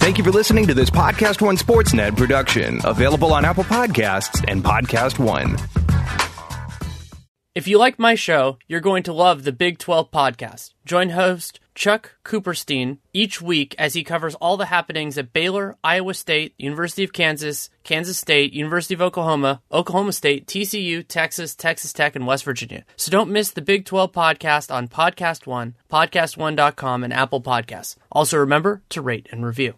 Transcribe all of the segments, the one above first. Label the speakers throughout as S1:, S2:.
S1: Thank you for listening to this Podcast One Sportsnet production, available on Apple Podcasts and Podcast One.
S2: If you like my show, you're going to love the Big 12 podcast. Join host Chuck Cooperstein each week as he covers all the happenings at Baylor, Iowa State, University of Kansas, Kansas State, University of Oklahoma, Oklahoma State, TCU, Texas, Texas Tech, and West Virginia. So don't miss the Big 12 podcast on Podcast One, podcastone.com, and Apple Podcasts. Also remember to rate and review.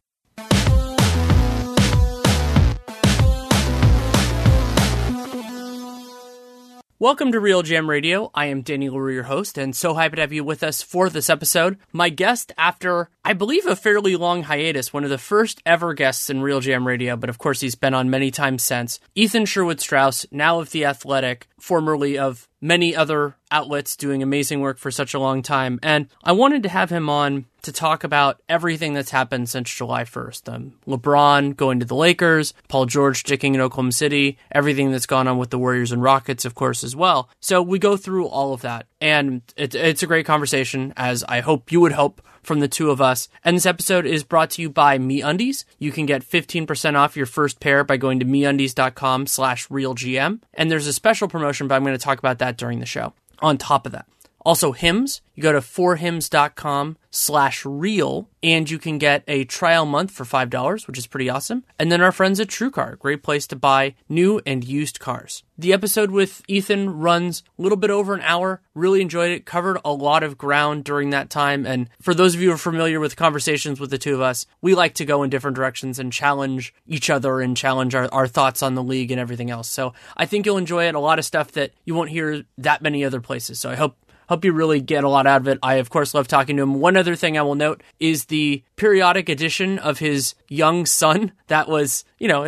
S2: Welcome to Real Jam Radio. I am Danny LaRue, your host, and so happy to have you with us for this episode. My guest after, I believe, a fairly long hiatus, one of the first ever guests in Real Jam Radio, but of course he's been on many times since, Ethan Sherwood-Strauss, now of The Athletic, formerly of many other outlets, doing amazing work for such a long time. And I wanted to have him on to talk about everything that's happened since July 1st. LeBron going to the Lakers, Paul George sticking in Oklahoma City, everything that's gone on with the Warriors and Rockets, of course, as well. So we go through all of that. And it's a great conversation, as I hope you would hope from the two of us. And this episode is brought to you by MeUndies. You can get 15% off your first pair by going to MeUndies.com/RealGM. And there's a special promotion, but I'm going to talk about that during the show. On top of that, also Hims, you go to forhims.com/real and you can get a trial month for $5, which is pretty awesome. And then our friends at TrueCar, great place to buy new and used cars. The episode with Ethan runs a little bit over an hour. Really enjoyed it. Covered a lot of ground during that time. And for those of you who are familiar with conversations with the two of us, we like to go in different directions and challenge each other and challenge our thoughts on the league and everything else. So I think you'll enjoy it. A lot of stuff that you won't hear that many other places. So I hope you really get a lot out of it. I, of course, love talking to him. One other thing I will note is the periodic edition of his young son. That was,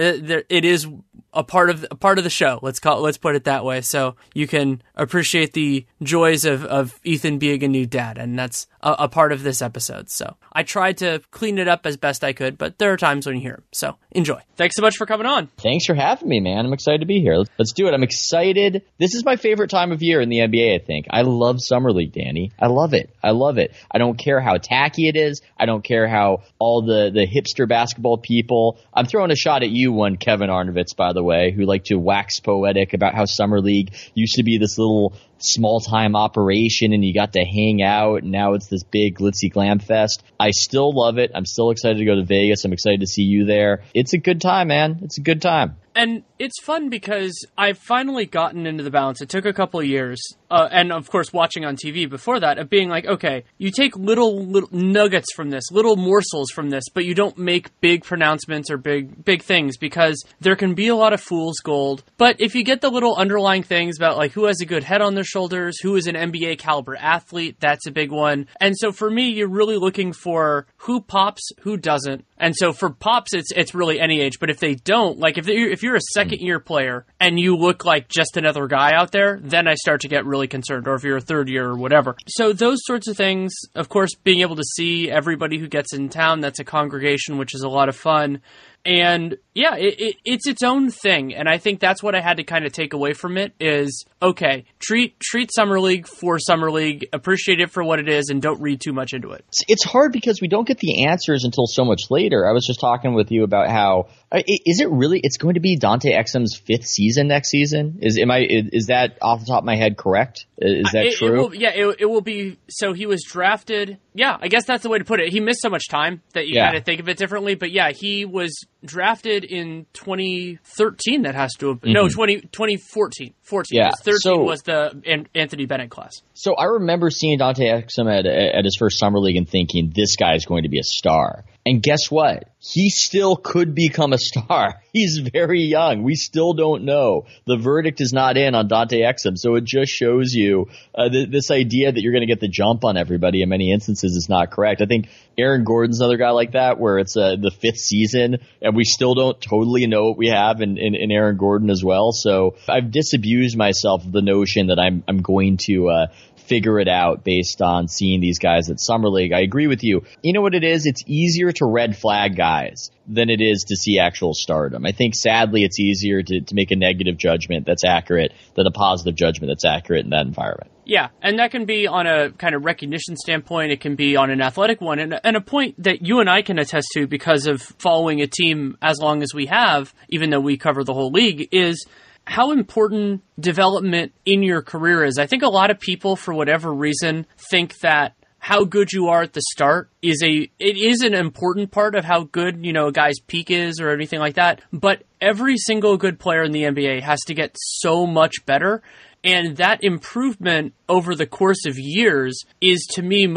S2: it is a part of the show. Let's put it that way. So you can appreciate the joys of Ethan being a new dad, and that's a part of this episode. So I tried to clean it up as best I could, but there are times when you hear him. So enjoy. Thanks so much for coming on.
S3: Thanks for having me, man. I'm excited to be here. Let's do it. I'm excited. This is my favorite time of year in the NBA, I think. I love Summer League, Danny. I love it. I don't care how tacky it is. I don't care how all the hipster basketball people. I'm throwing a shot at you, one Kevin Arnovitz, by the way, who like to wax poetic about how Summer League used to be this little small-time operation and you got to hang out, and now it's this big glitzy glam fest. I still love it. I'm still excited to go to Vegas. I'm excited to see you there. It's a good time, man. It's a good time.
S2: And it's fun because I've finally gotten into the balance. It took a couple of years, and of course watching on TV before that, of being like, okay, you take little nuggets from this, little morsels from this, but you don't make big pronouncements or big things, because there can be a lot of fool's gold. But if you get the little underlying things about like who has a good head on their shoulders, who is an NBA caliber athlete, that's a big one. And so for me, you're really looking for who pops, who doesn't. And so for pops, it's really any age. But if they don't, like if you're a second-year player and you look like just another guy out there, then I start to get really concerned. Or if you're a third year or whatever. So those sorts of things, of course, being able to see everybody who gets in town, that's a congregation, which is a lot of fun. And yeah, it's its own thing. And I think that's what I had to kind of take away from it is, okay, treat Summer League for Summer League, appreciate it for what it is, and don't read too much into it.
S3: It's hard because we don't get the answers until so much later. I was just talking with you about how, is it really, it's going to be Dante Exum's 5th season next season? Is that off the top of my head correct? Is that true?
S2: It will be. So he was drafted. Yeah, I guess that's the way to put it. He missed so much time that you got to think of it differently. But yeah, he was drafted in 2013. That has to have been, 2014. 14.
S3: Yeah.
S2: 13 was the Anthony Bennett class.
S3: So I remember seeing Dante Exum at his first Summer League and thinking, this guy is going to be a star. And guess what? He still could become a star. He's very young. We still don't know. The verdict is not in on Dante Exum. So it just shows you this idea that you're going to get the jump on everybody in many instances is not correct. I think Aaron Gordon's another guy like that, where it's the 5th season and we still don't totally know what we have in Aaron Gordon as well. So I've disabused myself of the notion that I'm going to figure it out based on seeing these guys at Summer League. I agree with you. You know what it is? It's easier to red flag guys than it is to see actual stardom. I think sadly it's easier to make a negative judgment that's accurate than a positive judgment that's accurate in that environment.
S2: Yeah, and that can be on a kind of recognition standpoint. It can be on an athletic one. And a point that you and I can attest to because of following a team as long as we have, even though we cover the whole league, is how important development in your career is. I think a lot of people, for whatever reason, think that how good you are at the start is an important part of how good, a guy's peak is or anything like that. But every single good player in the NBA has to get so much better. And that improvement over the course of years is, to me,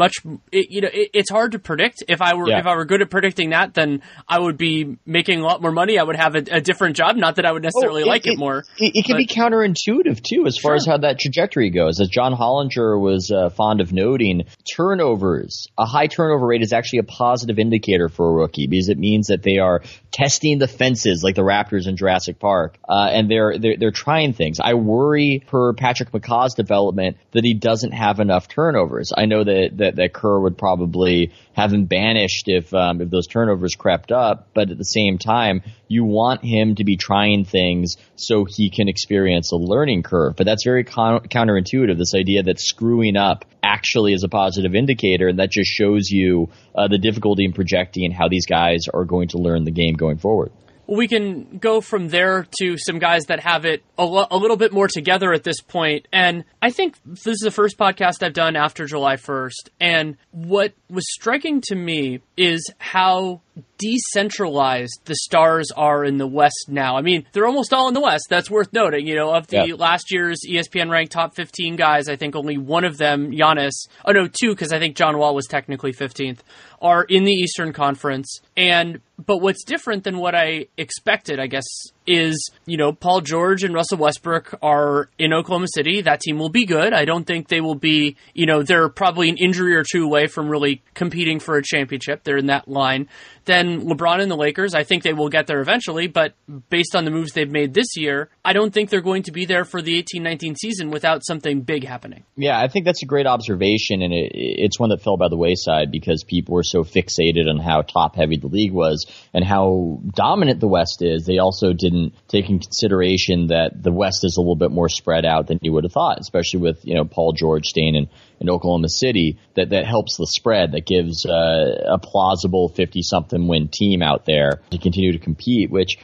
S2: it's hard to predict. If I were good at predicting that, then I would be making a lot more money. I would have a different job. Not that I would necessarily like it more.
S3: It can be counterintuitive, too, as far as how that trajectory goes. As John Hollinger was fond of noting, turnovers, a high turnover rate is actually a positive indicator for a rookie because it means that they are testing the fences like the Raptors in Jurassic Park, and they're trying things. I worry per Patrick McCaw's development that he doesn't have enough turnovers. I know that Kerr would probably have him banished if those turnovers crept up, but at the same time, you want him to be trying things so he can experience a learning curve. But that's very counterintuitive, this idea that screwing up actually is a positive indicator, and that just shows you the difficulty in projecting how these guys are going to learn the game going forward.
S2: We can go from there to some guys that have it a little bit more together at this point. And I think this is the first podcast I've done after July 1st. And what was striking to me is how decentralized the Stars are in the West now. I mean, they're almost all in the West. That's worth noting. Of the last year's ESPN ranked top 15 guys, I think only one of them, Giannis, two, because I think John Wall was technically 15th, are in the Eastern Conference. But what's different than what I expected, I guess, is, Paul George and Russell Westbrook are in Oklahoma City. That team will be good. I don't think they will be, they're probably an injury or two away from really competing for a championship. They're in that line. Then LeBron and the Lakers, I think they will get there eventually, but based on the moves they've made this year, I don't think they're going to be there for the 18-19 season without something big happening. Yeah,
S3: I think that's a great observation, and it's one that fell by the wayside because people were so fixated on how top-heavy the league was and how dominant the West is. They also didn't take in consideration that the West is a little bit more spread out than you would have thought, especially with Paul George staying in Oklahoma City. That helps the spread. That gives a plausible 50-something win team out there to continue to compete, which,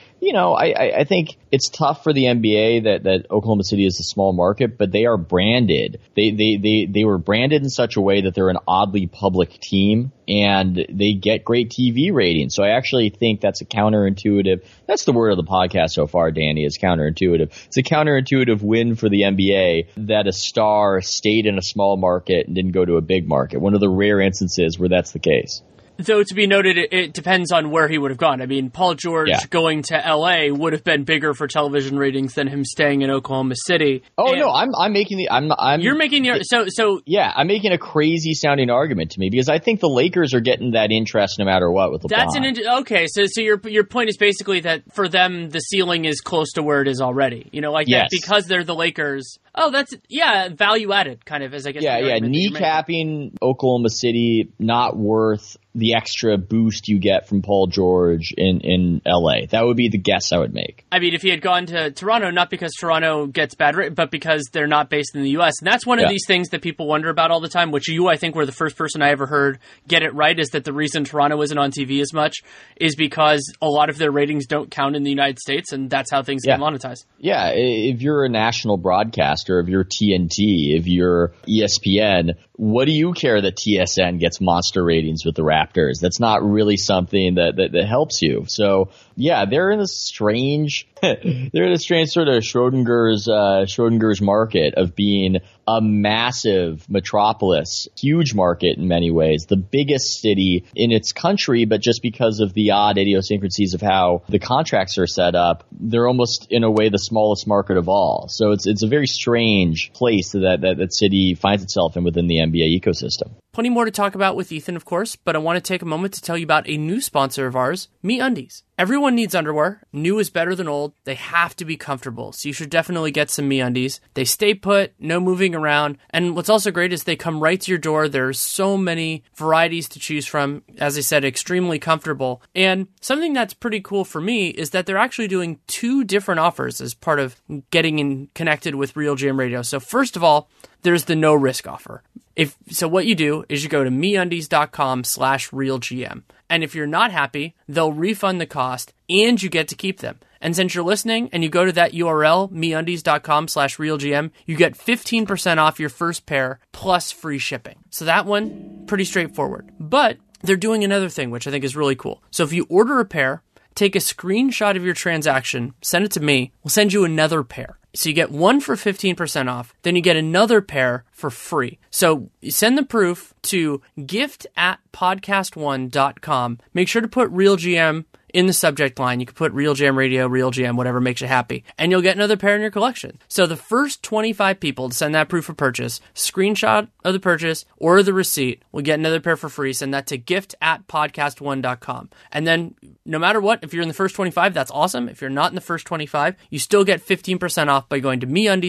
S3: I think it's tough for the NBA that Oklahoma City is a small market, but they are branded. They were branded in such a way that they're an oddly public team and they get great TV ratings. So I actually think that's a counterintuitive. That's the word of the podcast so far, Danny, is counterintuitive. It's a counterintuitive win for the NBA that a star stayed in a small market and didn't go to a big market. One of the rare instances where that's the case.
S2: Though, to be noted, it depends on where he would have gone. I mean, Paul George going to L.A. would have been bigger for television ratings than him staying in Oklahoma City.
S3: Oh, no, I'm making the...
S2: You're making your... So
S3: yeah, I'm making a crazy sounding argument to me because I think the Lakers are getting that interest no matter what with LeBron.
S2: Okay, so your point is basically that for them, the ceiling is close to where it is already. That because they're the Lakers... Oh, that's, value added, kind of, as I guess.
S3: Kneecapping Oklahoma City, not worth the extra boost you get from Paul George in LA. That would be the guess I would make.
S2: I mean, if he had gone to Toronto, not because Toronto gets bad, but because they're not based in the U.S. And that's one of these things that people wonder about all the time, which I think were the first person I ever heard get it right, is that the reason Toronto isn't on TV as much is because a lot of their ratings don't count in the United States, and that's how things get monetized.
S3: Yeah, if you're a national broadcaster, if you're TNT, if you're ESPN, what do you care that TSN gets monster ratings with the Raptors? That's not really something that helps you. So, they're in a strange sort of Schrodinger's market of being a massive metropolis, huge market in many ways, the biggest city in its country, but just because of the odd idiosyncrasies of how the contracts are set up, they're almost in a way the smallest market of all. So it's a very strange place that city finds itself in within the NBA ecosystem.
S2: Plenty more to talk about with Ethan, of course, but I want to take a moment to tell you about a new sponsor of ours, MeUndies. Everyone needs underwear. New is better than old. They have to be comfortable, so you should definitely get some MeUndies. They stay put, no moving around, and what's also great is they come right to your door. There's so many varieties to choose from. As I said, extremely comfortable. And something that's pretty cool for me is that they're actually doing 2 different offers as part of getting connected with Real Jam Radio. So first of all, there's the no risk offer. So what you do is you go to MeUndies.com/RealGM. And if you're not happy, they'll refund the cost and you get to keep them. And since you're listening and you go to that URL, MeUndies.com/RealGM, you get 15% off your first pair plus free shipping. So that one, pretty straightforward. But they're doing another thing, which I think is really cool. So if you order a pair, take a screenshot of your transaction, send it to me, we'll send you another pair. So you get one for 15% off, then you get another pair for free. So you send the proof to gift@podcastone.com. Make sure to put RealGM in the subject line. You can put RealGM Radio, RealGM, whatever makes you happy, and you'll get another pair in your collection. So the first 25 people to send that proof of purchase, screenshot of the purchase or the receipt, will get another pair for free. Send that to gift@podcastone.com. And then no matter what, if you're in the first 25, that's awesome. If you're not in the first 25, you still get 15% off by going to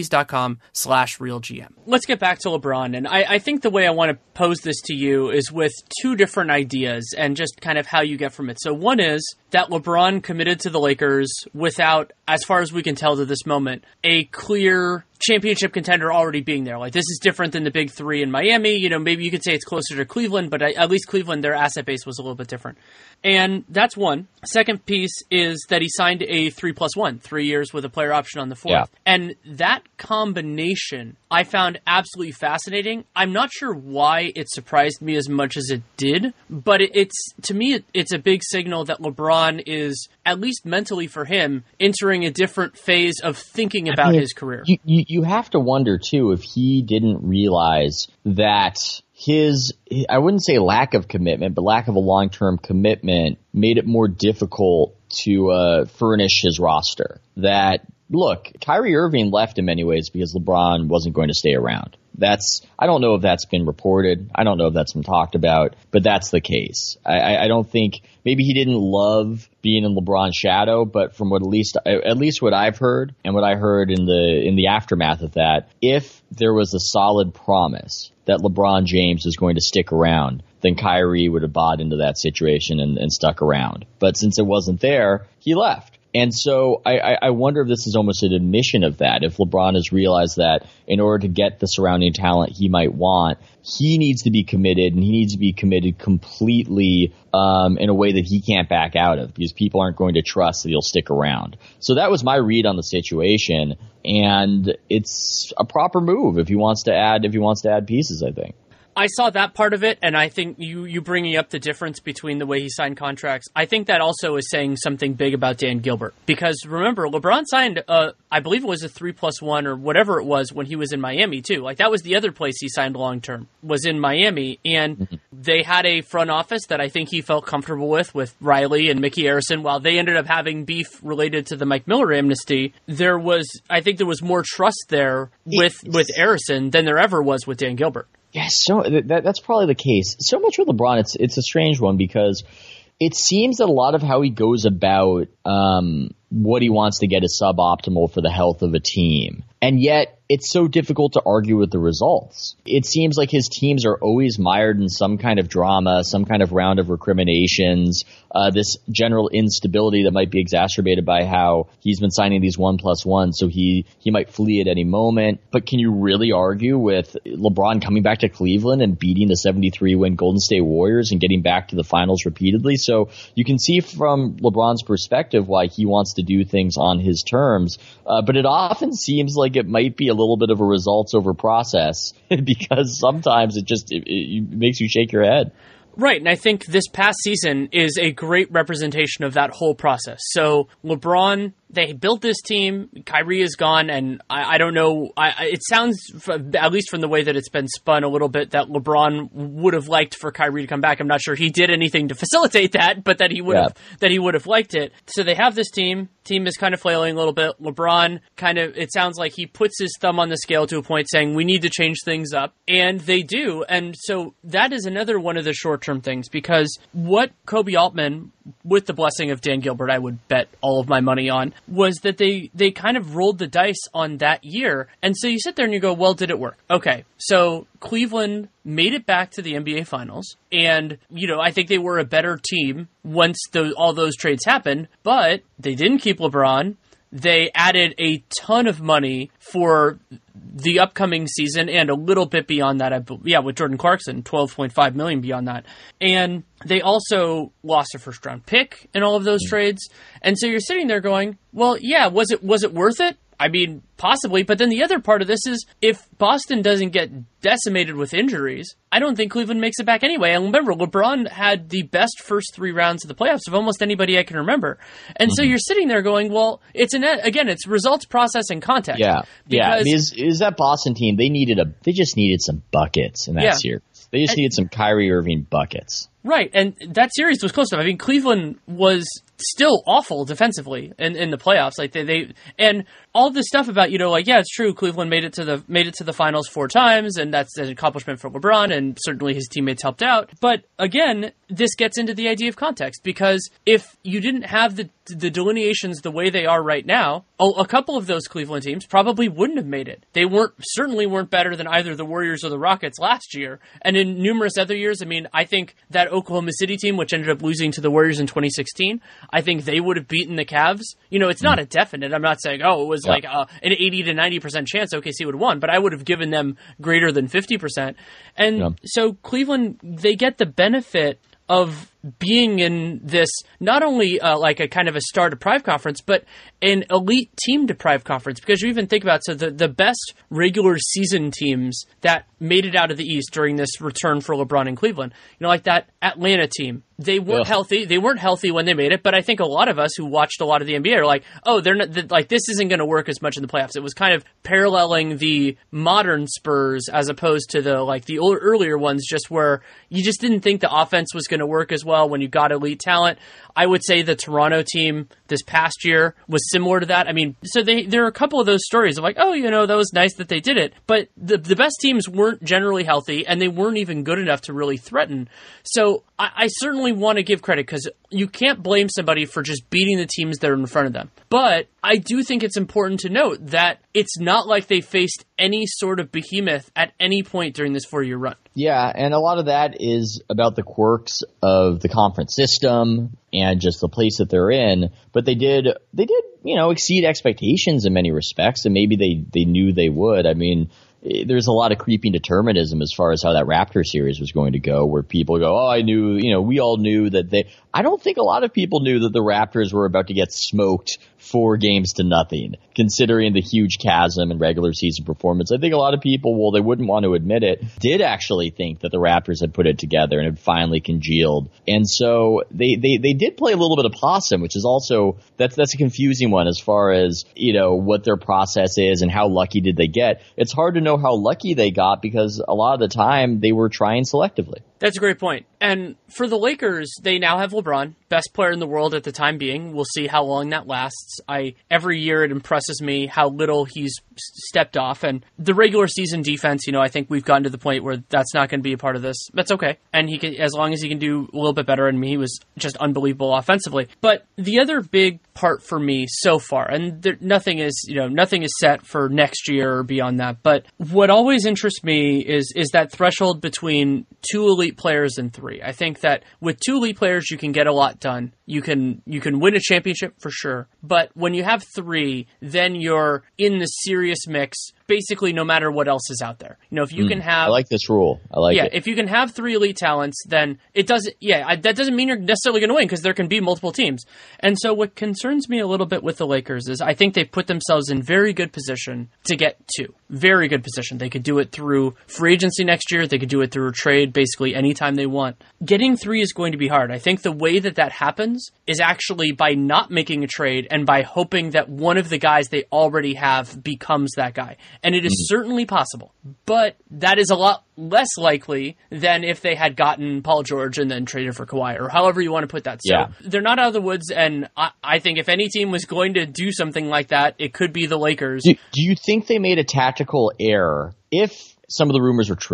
S2: MeUndies.com/RealGM. Let's get back to LeBron. And I think the way I want to pose this to you is with two different ideas and just kind of how you get from it. So one is that LeBron committed to the Lakers without, as far as we can tell to this moment, a clear championship contender already being there. Like, this is different than the big three in Miami. You know, maybe you could say it's closer to Cleveland, but at least Cleveland, their asset base was a little bit different. And that's one. Second piece is that he signed a 3+1, 3 years with a player option on the fourth.
S3: Yeah.
S2: And that combination I found absolutely fascinating. I'm not sure why it surprised me as much as it did, but to me, it's a big signal that LeBron is, at least mentally for him, entering a different phase of thinking about his career.
S3: You have to wonder, too, if he didn't realize that his, I wouldn't say lack of commitment, but lack of a long-term commitment made it more difficult to furnish his roster. That, look, Kyrie Irving left in many ways because LeBron wasn't going to stay around. I don't know if that's been reported. I don't know if that's been talked about, but that's the case. I don't think, maybe he didn't love being in LeBron's shadow, but from at least what I've heard and what I heard in the aftermath of that, if there was a solid promise that LeBron James was going to stick around, then Kyrie would have bought into that situation and stuck around. But since it wasn't there, he left. And so I wonder if this is almost an admission of that. If LeBron has realized that in order to get the surrounding talent he might want, he needs to be committed, and he needs to be committed completely in a way that he can't back out of, because people aren't going to trust that he'll stick around. So that was my read on the situation, and it's a proper move if he wants to add pieces, I think.
S2: I saw that part of it, and I think you bringing up the difference between the way he signed contracts, I think that also is saying something big about Dan Gilbert. Because remember, LeBron signed, I believe it was a 3+1 or whatever it was when he was in Miami too. Like, that was the other place he signed long term, was in Miami, and they had a front office that I think he felt comfortable with Riley and Mickey Arison. While they ended up having beef related to the Mike Miller amnesty, I think there was more trust there with Arison than there ever was with Dan Gilbert.
S3: Yes, so that's probably the case. So much with LeBron, it's a strange one, because it seems that a lot of how he goes about what he wants to get is suboptimal for the health of a team. And yet, it's so difficult to argue with the results. It seems like his teams are always mired in some kind of drama, some kind of round of recriminations, this general instability that might be exacerbated by how he's been signing these 1+1s, so he might flee at any moment. But can you really argue with LeBron coming back to Cleveland and beating the 73-win Golden State Warriors and getting back to the finals repeatedly? So you can see from LeBron's perspective why he wants to do things on his terms, but it often seems like it might be a little bit of a results over process, because sometimes it makes you shake your head.
S2: Right, and I think this past season is a great representation of that whole process. So LeBron, they built this team, Kyrie is gone, and I don't know, it sounds, at least from the way that it's been spun a little bit, that LeBron would have liked for Kyrie to come back. I'm not sure he did anything to facilitate that, but that he would have liked it. So they have this team is kind of flailing a little bit. LeBron it sounds like he puts his thumb on the scale to a point saying, we need to change things up, and they do. And so that is another one of the short-term things, because what Kobe Altman, with the blessing of Dan Gilbert, I would bet all of my money on, was that they kind of rolled the dice on that year. And so you sit there and you go, well, did it work? Okay, so Cleveland made it back to the NBA Finals, and, I think they were a better team once all those trades happened, but they didn't keep LeBron. They added a ton of money for the upcoming season and a little bit beyond that. With Jordan Clarkson, $12.5 million beyond that. And they also lost a first-round pick in all of those trades. And so you're sitting there going, well, yeah, was it worth it? I mean, possibly. But then the other part of this is if Boston doesn't get decimated with injuries, I don't think Cleveland makes it back anyway. And remember, LeBron had the best first 3 rounds of the playoffs of almost anybody I can remember. And so you're sitting there going, well, it's it's results, process, and context.
S3: Yeah. Is that Boston team, they just needed some buckets in that series. They just needed some Kyrie Irving buckets.
S2: Right, and that series was close enough. I mean, Cleveland was still awful defensively in the playoffs. Like they and all this stuff about, it's true, Cleveland made it to the finals 4 times, and that's an accomplishment for LeBron, and certainly his teammates helped out. But again, this gets into the idea of context, because if you didn't have the delineations the way they are right now, a couple of those Cleveland teams probably wouldn't have made it. They certainly weren't better than either the Warriors or the Rockets last year, and in numerous other years. I mean, I think that Oklahoma City team, which ended up losing to the Warriors in 2016, I think they would have beaten the Cavs. It's not a definite. I'm not saying, it was like an 80 to 90% chance OKC would have won, but I would have given them greater than 50%. And so Cleveland, they get the benefit of being in this, not only like a kind of a star-deprived conference, but an elite team-deprived conference. Because you even think about, the best regular season teams that made it out of the East during this return for LeBron in Cleveland, like that Atlanta team, they weren't healthy. They weren't healthy when they made it, but I think a lot of us who watched a lot of the NBA are like, oh, they're not, like, this isn't going to work as much in the playoffs. It was kind of paralleling the modern Spurs as opposed to the earlier ones, just where you just didn't think the offense was going to work as well when you got elite talent. I would say the Toronto team this past year was similar to that. I mean, so there are a couple of those stories of like, oh, that was nice that they did it. But the best teams weren't generally healthy, and they weren't even good enough to really threaten. So I certainly want to give credit, because you can't blame somebody for just beating the teams that are in front of them. But I do think it's important to note that it's not like they faced any sort of behemoth at any point during this 4-year run.
S3: Yeah, and a lot of that is about the quirks of the conference system and just the place that they're in. But they did, exceed expectations in many respects, and maybe they knew they would. I mean, there's a lot of creeping determinism as far as how that Raptor series was going to go, where people go, oh, I knew, we all knew that I don't think a lot of people knew that the Raptors were about to get smoked 4-0, considering the huge chasm in regular season performance. I think a lot of people, well, they wouldn't want to admit it, did actually think that the Raptors had put it together and had finally congealed. And so they did play a little bit of possum, which is also, that's a confusing one as far as, what their process is and how lucky did they get. It's hard to know how lucky they got, because a lot of the time they were trying selectively.
S2: That's a great point. And for the Lakers, they now have LeBron, best player in the world at the time being. We'll see how long that lasts. Every year it impresses me how little he's stepped off. And the regular season defense, I think we've gotten to the point where that's not going to be a part of this. That's okay. And he can, as long as he can do a little bit better. And he was just unbelievable offensively. But the other big part for me so far, and nothing is set for next year or beyond that. But what always interests me is that threshold between 2 elite players and 3. I think that with 2 elite players, you can get a lot done. You can win a championship for sure. But when you have 3, then you're in the serious mix, basically no matter what else is out there. If you can have...
S3: I like this rule. I like it.
S2: If you can have 3 elite talents, then it doesn't... that doesn't mean you're necessarily going to win, because there can be multiple teams. And so what concerns me a little bit with the Lakers is I think they put themselves in very good position to get 2. Very good position. They could do it through free agency next year. They could do it through a trade basically anytime they want. Getting 3 is going to be hard. I think the way that happens is actually by not making a trade and by hoping that one of the guys they already have becomes that guy. And it is certainly possible. But that is a lot less likely than if they had gotten Paul George and then traded for Kawhi, or however you want to put that. So they're not out of the woods, and I think if any team was going to do something like that, it could be the Lakers.
S3: Do you think they made a tactical error if some of the rumors are true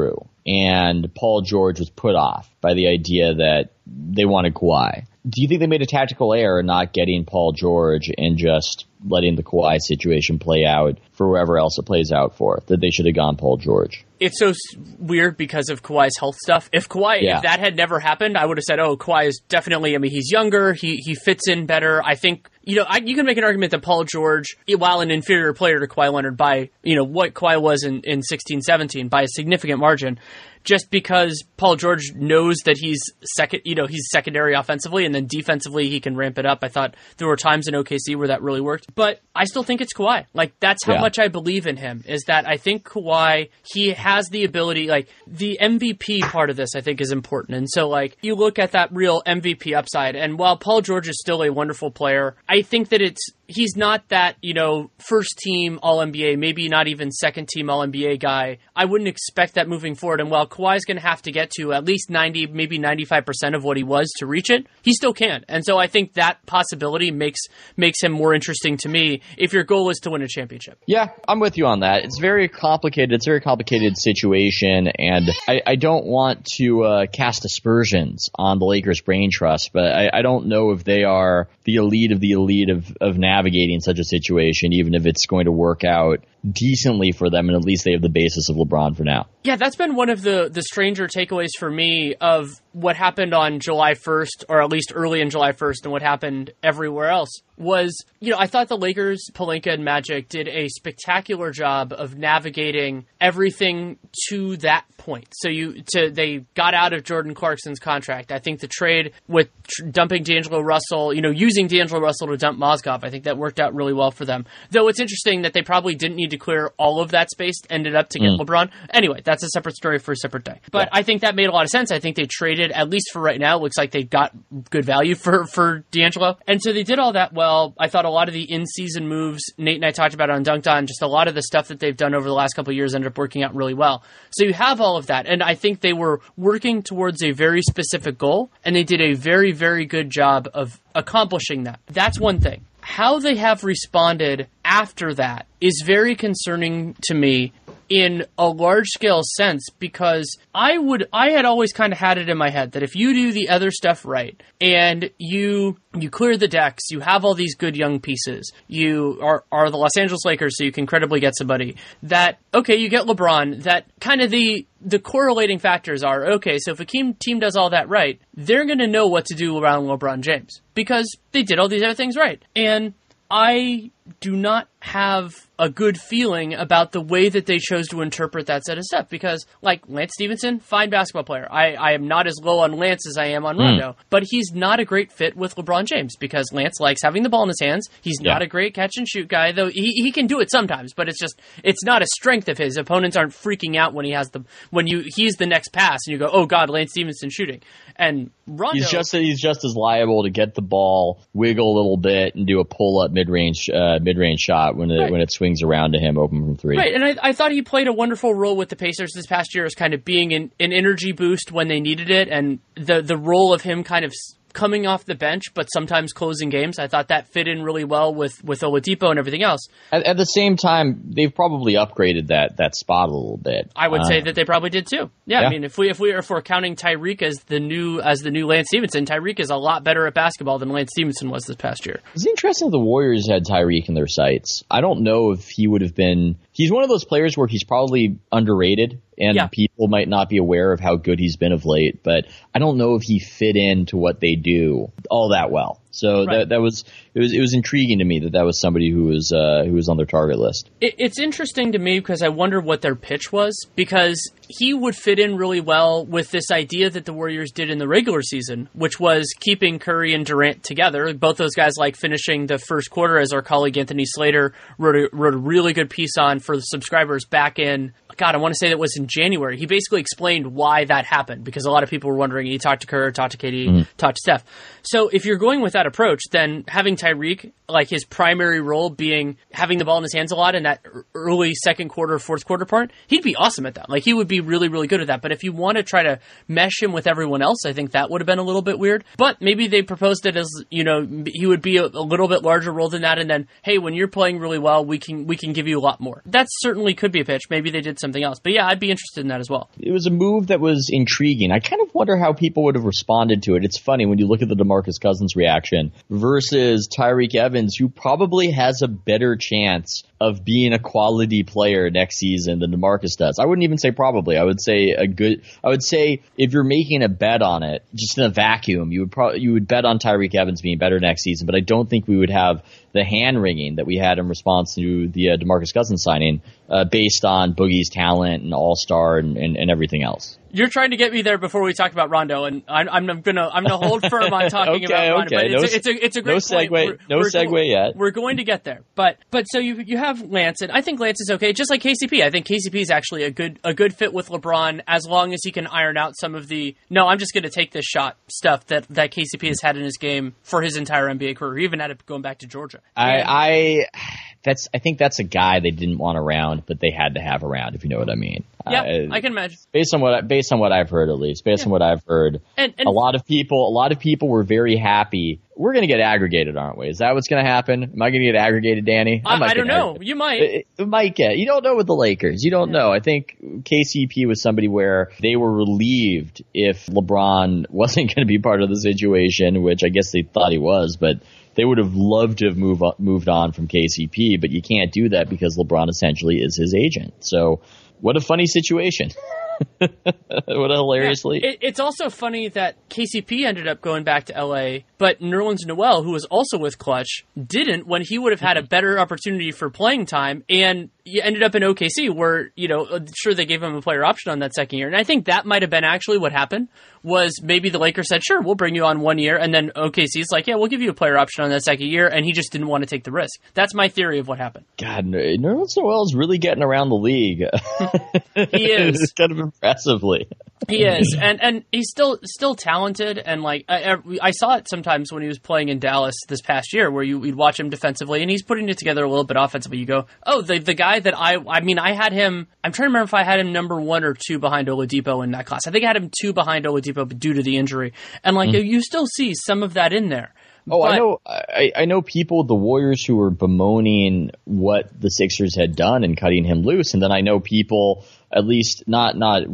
S3: and Paul George was put off by the idea that they wanted Kawhi. Do you think they made a tactical error in not getting Paul George and just letting the Kawhi situation play out for whoever else it plays out for, that they should have gone Paul George?
S2: It's so weird because of Kawhi's health stuff. If that had never happened, I would have said, oh, Kawhi is definitely, he's younger, he fits in better. I think, you can make an argument that Paul George, while an inferior player to Kawhi Leonard by, what Kawhi was in 16-17 by a significant margin, just because Paul George knows that he's he's secondary offensively, and then defensively he can ramp it up. I thought there were times in OKC where that really worked, but I still think it's Kawhi. That's how much I believe in him, is that I think Kawhi, he has the ability, the MVP part of this I think is important. And so you look at that real MVP upside, and while Paul George is still a wonderful player, I think that he's not that, first team All-NBA, maybe not even second team All-NBA guy. I wouldn't expect that moving forward. And while Kawhi's going to have to get to at least 90, maybe 95% of what he was to reach it, he still can. And so I think that possibility makes him more interesting to me if your goal is to win a championship.
S3: Yeah, I'm with you on that. It's very complicated. It's a very complicated situation, and I don't want to cast aspersions on the Lakers brain trust, but I don't know if they are the elite of navigating such a situation, even if it's going to work out decently for them, and at least they have the basis of LeBron for now.
S2: Yeah, that's been one of the stranger takeaways for me of what happened on July 1st, or at least early in July 1st, and what happened everywhere else was, I thought the Lakers, Pelinka, and Magic did a spectacular job of navigating everything to that point. So they got out of Jordan Clarkson's contract. I think the trade with dumping D'Angelo Russell, using D'Angelo Russell to dump Mozgov, I think that worked out really well for them. Though it's interesting that they probably didn't need to clear all of that space, ended up to get LeBron. Anyway, that's a separate story for a separate day. But I think that made a lot of sense. I think they traded, at least for right now, looks like they got good value for D'Angelo. And so they did all that well. I thought a lot of the in-season moves, Nate and I talked about on Dunked On, just a lot of the stuff that they've done over the last couple of years ended up working out really well. So you have all of that. And I think they were working towards a very specific goal, and they did a very, very good job of accomplishing that. That's one thing. How they have responded after that is very concerning to me in a large-scale sense, because I had always kind of had it in my head that if you do the other stuff right, and you clear the decks, you have all these good young pieces, you are the Los Angeles Lakers, so you can credibly get somebody, that, okay, you get LeBron, that kind of the correlating factors are, okay, so if a team does all that right, they're going to know what to do around LeBron James, because they did all these other things right. And I do not have a good feeling about the way that they chose to interpret that set of stuff, because, Lance Stevenson, fine basketball player. I am not as low on Lance as I am on Rondo, but he's not a great fit with LeBron James, because Lance likes having the ball in his hands. He's not a great catch-and-shoot guy, though he can do it sometimes, but it's not a strength of his. Opponents aren't freaking out when he's the next pass, and you go, oh God, Lance Stevenson shooting. And Rondo...
S3: He's just as liable to get the ball, wiggle a little bit, and do a pull-up mid-range shot when it swings around to him open from three.
S2: Right, and I thought he played a wonderful role with the Pacers this past year as kind of being an energy boost when they needed it, and the role of him kind of coming off the bench, but sometimes closing games. I thought that fit in really well with Oladipo and everything else.
S3: At the same time, they've probably upgraded that spot a little bit.
S2: I would say that they probably did too. Yeah, I mean, if we're counting Tyreek as the new Lance Stevenson, Tyreek is a lot better at basketball than Lance Stevenson was this past year.
S3: It's interesting that the Warriors had Tyreek in their sights. I don't know if he would have been. He's one of those players where he's probably underrated, and people might not be aware of how good he's been of late, but I don't know if he fit into what they do all that well. So it was intriguing to me that was somebody who was on their target list.
S2: It's interesting to me because I wonder what their pitch was, because he would fit in really well with this idea that the Warriors did in the regular season, which was keeping Curry and Durant together. Both those guys like finishing the first quarter, as our colleague Anthony Slater wrote a really good piece on for the subscribers back in, God, I want to say that was in January. He basically explained why that happened, because a lot of people were wondering. He talked to Kerr, talked to KD, talked to Steph. So if you're going with that approach, then having Tyreek, like his primary role being having the ball in his hands a lot in that early second quarter, fourth quarter part, he'd be awesome at that. Like he would be really, really good at that. But if you want to try to mesh him with everyone else, I think that would have been a little bit weird. But maybe they proposed it as, you know, he would be a little bit larger role than that. And then, hey, when you're playing really well, we can give you a lot more. That certainly could be a pitch. Maybe they did something else. But yeah, I'd be interested in that as well.
S3: It was a move that was intriguing. I kind of wonder how people would have responded to it. It's funny when you look at the DeMarcus Cousins reaction versus Tyreek Evans, who probably has a better chance of being a quality player next season than DeMarcus does. I wouldn't even say probably. I would say if you're making a bet on it, just in a vacuum, you would bet on Tyreek Evans being better next season, but I don't think we would have the hand-wringing that we had in response to the DeMarcus Cousins signing based on Boogie's talent and all-star and everything else.
S2: You're trying to get me there before we talk about Rondo, and I'm gonna hold firm on talking about Rondo.
S3: Okay.
S2: But it's a great point.
S3: No segue yet.
S2: We're going to get there, but so you have Lance, and I think Lance is okay, just like KCP. I think KCP is actually a good fit with LeBron as long as he can iron out some of the I'm just going to take this shot stuff that KCP has had in his game for his entire NBA career. He even had it going back to Georgia.
S3: I think that's a guy they didn't want around, but they had to have around, if you know what I mean.
S2: Yeah, I can imagine.
S3: Based on what I've heard, at least, on what I've heard,
S2: and
S3: a lot of people were very happy. We're going to get aggregated, aren't we? Is that what's going to happen? Am I going to get aggregated, Danny?
S2: I don't know. You might.
S3: It might get. You don't know with the Lakers. You don't know. I think KCP was somebody where they were relieved if LeBron wasn't going to be part of the situation, which I guess they thought he was, but they would have loved to have moved on from KCP, but you can't do that because LeBron essentially is his agent. So what a funny situation. What a hilarious league.
S2: It's also funny that KCP ended up going back to LA, but Nerlens Noel, who was also with Clutch, didn't when he would have had a better opportunity for playing time, and he ended up in OKC where, sure, they gave him a player option on that second year. And I think that might have been actually what happened, was maybe the Lakers said, sure, we'll bring you on 1 year, and then OKC's like, yeah, we'll give you a player option on that second year, and he just didn't want to take the risk. That's my theory of what happened.
S3: God, Nerlens Noel is really getting around the league.
S2: He is.
S3: Kind of impressively.
S2: He is, and he's still talented, and like I saw it sometimes when he was playing in Dallas this past year, where you'd watch him defensively, and he's putting it together a little bit offensively. You go, oh, the guy that I had him. I'm trying to remember if I had him number 1 or 2 behind Oladipo in that class. I think I had him 2 behind Oladipo, but due to the injury, and you still see some of that in there.
S3: Oh, I know people, the Warriors, who were bemoaning what the Sixers had done and cutting him loose, and then I know people, at least not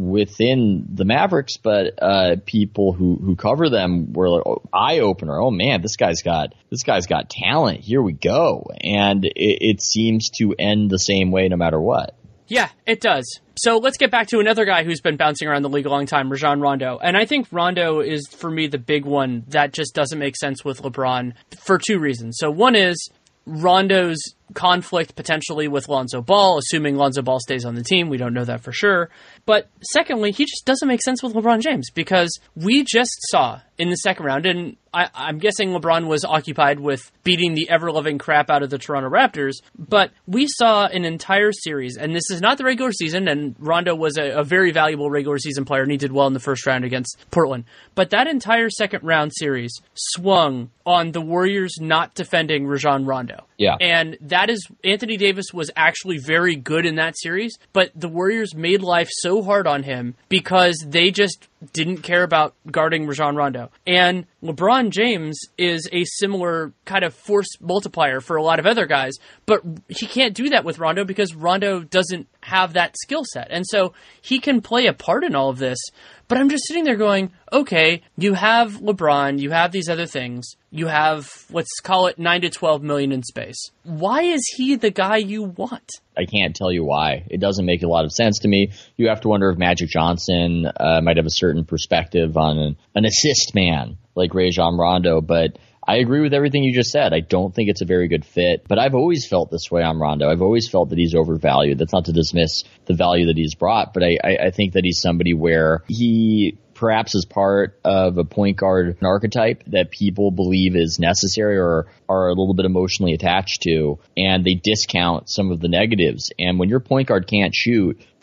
S3: within the Mavericks, but people who cover them were like, eye opener. Oh man, this guy's got talent. Here we go, and it seems to end the same way no matter what.
S2: Yeah, it does. So let's get back to another guy who's been bouncing around the league a long time, Rajon Rondo. And I think Rondo is, for me, the big one that just doesn't make sense with LeBron for 2 reasons. So one is Rondo's conflict potentially with Lonzo Ball, assuming Lonzo Ball stays on the team. We don't know that for sure. But secondly, he just doesn't make sense with LeBron James, because we just saw in the second round, and I'm guessing LeBron was occupied with beating the ever-loving crap out of the Toronto Raptors, but we saw an entire series, and this is not the regular season, and Rondo was a very valuable regular season player, and he did well in the first round against Portland. But that entire second round series swung on the Warriors not defending Rajon Rondo.
S3: Yeah.
S2: And that is, Anthony Davis was actually very good in that series, but the Warriors made life so hard on him because they just didn't care about guarding Rajon Rondo. And LeBron James is a similar kind of force multiplier for a lot of other guys, but he can't do that with Rondo because Rondo doesn't have that skill set. And so he can play a part in all of this, but I'm just sitting there going, okay, you have LeBron, you have these other things, you have, let's call it 9 to 12 million in space. Why is he the guy you want?
S3: I can't tell you why. It doesn't make a lot of sense to me. You have to wonder if Magic Johnson might have a certain perspective on an assist man like Rajon Rondo, but I agree with everything you just said. I don't think it's a very good fit, but I've always felt this way on Rondo. I've always felt that he's overvalued. That's not to dismiss the value that he's brought, but I think that he's somebody where he perhaps is part of a point guard archetype that people believe is necessary or are a little bit emotionally attached to, and they discount some of the negatives. And when your point guard can't shoot,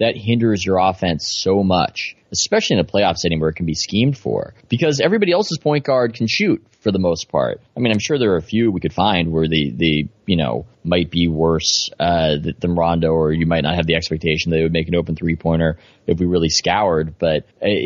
S3: that hinders your offense so much, especially in a playoff setting where it can be schemed for, because everybody else's point guard can shoot for the most part. I mean, I'm sure there are a few we could find where they might be worse than Rondo, or you might not have the expectation that they would make an open three-pointer if we really scoured. But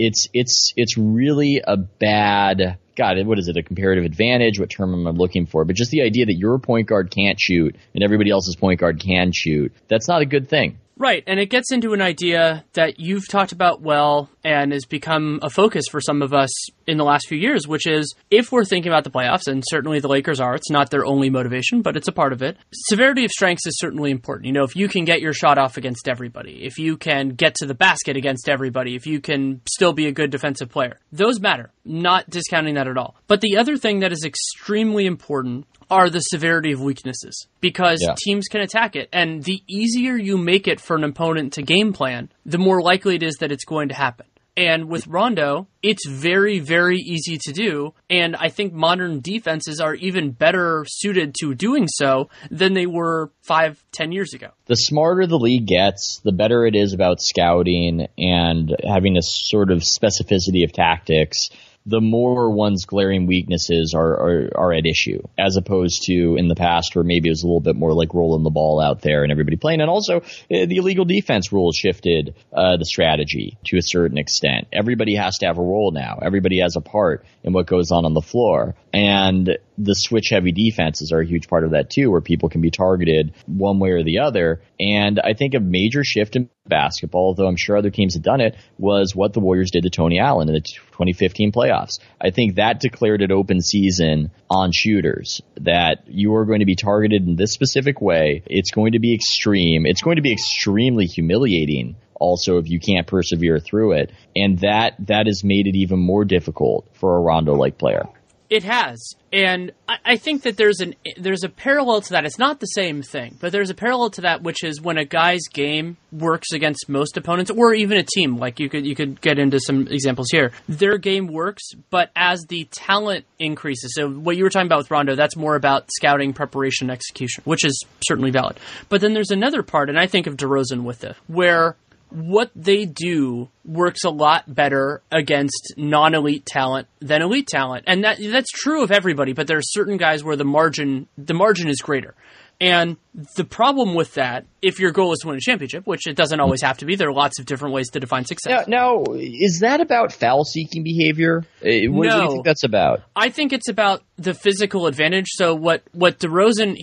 S3: it's really a bad, God, what is it, a comparative advantage? What term am I looking for? But just the idea that your point guard can't shoot and everybody else's point guard can shoot, that's not a good thing.
S2: Right, and it gets into an idea that you've talked about well and has become a focus for some of us in the last few years, which is if we're thinking about the playoffs, and certainly the Lakers are, it's not their only motivation, but it's a part of it. Severity of strengths is certainly important. You know, if you can get your shot off against everybody, if you can get to the basket against everybody, if you can still be a good defensive player, those matter. Not discounting that at all. But the other thing that is extremely important are the severity of weaknesses, because teams can attack it. And the easier you make it for an opponent to game plan, the more likely it is that it's going to happen. And with Rondo, it's very, very easy to do. And I think modern defenses are even better suited to doing so than they were 5-10 years ago.
S3: The smarter the league gets, the better it is about scouting and having a sort of specificity of tactics, the more one's glaring weaknesses are at issue, as opposed to in the past where maybe it was a little bit more like rolling the ball out there and everybody playing. And also the illegal defense rules shifted the strategy to a certain extent. Everybody has to have a role now. Everybody has a part in what goes on the floor. And the switch-heavy defenses are a huge part of that too, where people can be targeted one way or the other. And I think a major shift in basketball, although I'm sure other teams have done it, was what the Warriors did to Tony Allen in the 2015 playoffs. I think that declared an open season on shooters, that you are going to be targeted in this specific way. It's going to be extreme. It's going to be extremely humiliating also if you can't persevere through it. And that has made it even more difficult for a Rondo-like player.
S2: It has. And I think that there's a parallel to that. It's not the same thing, but there's a parallel to that, which is when a guy's game works against most opponents, or even a team. Like you could get into some examples here. Their game works, but as the talent increases. So what you were talking about with Rondo, that's more about scouting, preparation, execution, which is certainly valid. But then there's another part, and I think of DeRozan with it, where what they do works a lot better against non-elite talent than elite talent. And that's true of everybody, but there are certain guys where the margin is greater. And the problem with that, if your goal is to win a championship, which it doesn't always have to be, there are lots of different ways to define success.
S3: Now is that about foul-seeking behavior? What do you think that's about?
S2: I think it's about the physical advantage. So what DeRozan,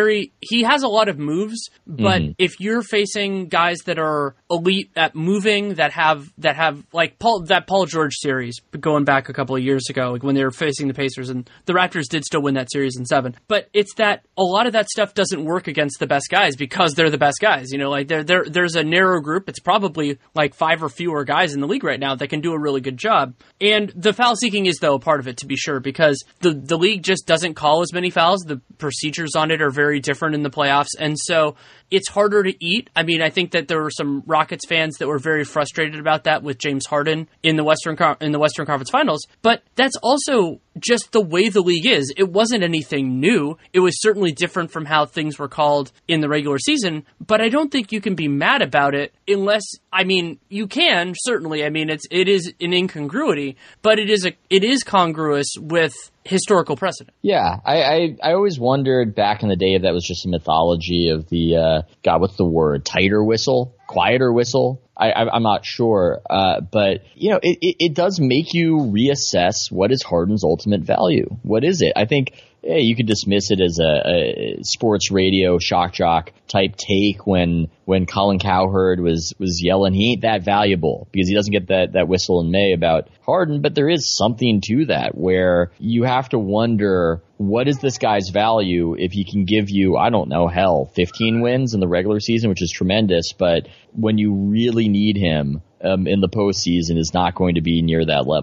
S2: he has a lot of moves, but if you're facing guys that are elite at moving, that have like Paul George series going back a couple of years ago, like when they were facing the Pacers, and the Raptors did still win that series in 7. But it's that a lot of that stuff doesn't work against the best guys because they're the best guys. You know, like there's a narrow group. It's probably like 5 or fewer guys in the league right now that can do a really good job. And the foul seeking is, though, a part of it, to be sure, because the league just doesn't call as many fouls. The procedures on it are very different in the playoffs. And so it's harder to eat. I mean, I think that there were some Rockets fans that were very frustrated about that with James Harden in the Western Conference Finals. But that's also just the way the league is. It wasn't anything new. It was certainly different from how things were called in the regular season, but I don't think you can be mad about it unless, I mean, you can, certainly. I mean, it is an incongruity, but it is congruous with historical precedent.
S3: Yeah, I always wondered back in the day if that was just a mythology of the, what's the word, tighter whistle? Quieter whistle? I'm not sure, but you know, it does make you reassess what is Harden's ultimate value. What is it? I think you could dismiss it as a sports radio shock jock type take when Colin Cowherd was yelling he ain't that valuable because he doesn't get that whistle in May about Harden. But there is something to that where you have to wonder, what is this guy's value if he can give you, I don't know, 15 wins in the regular season, which is tremendous, but when you really need him in the postseason is not going to be near that level.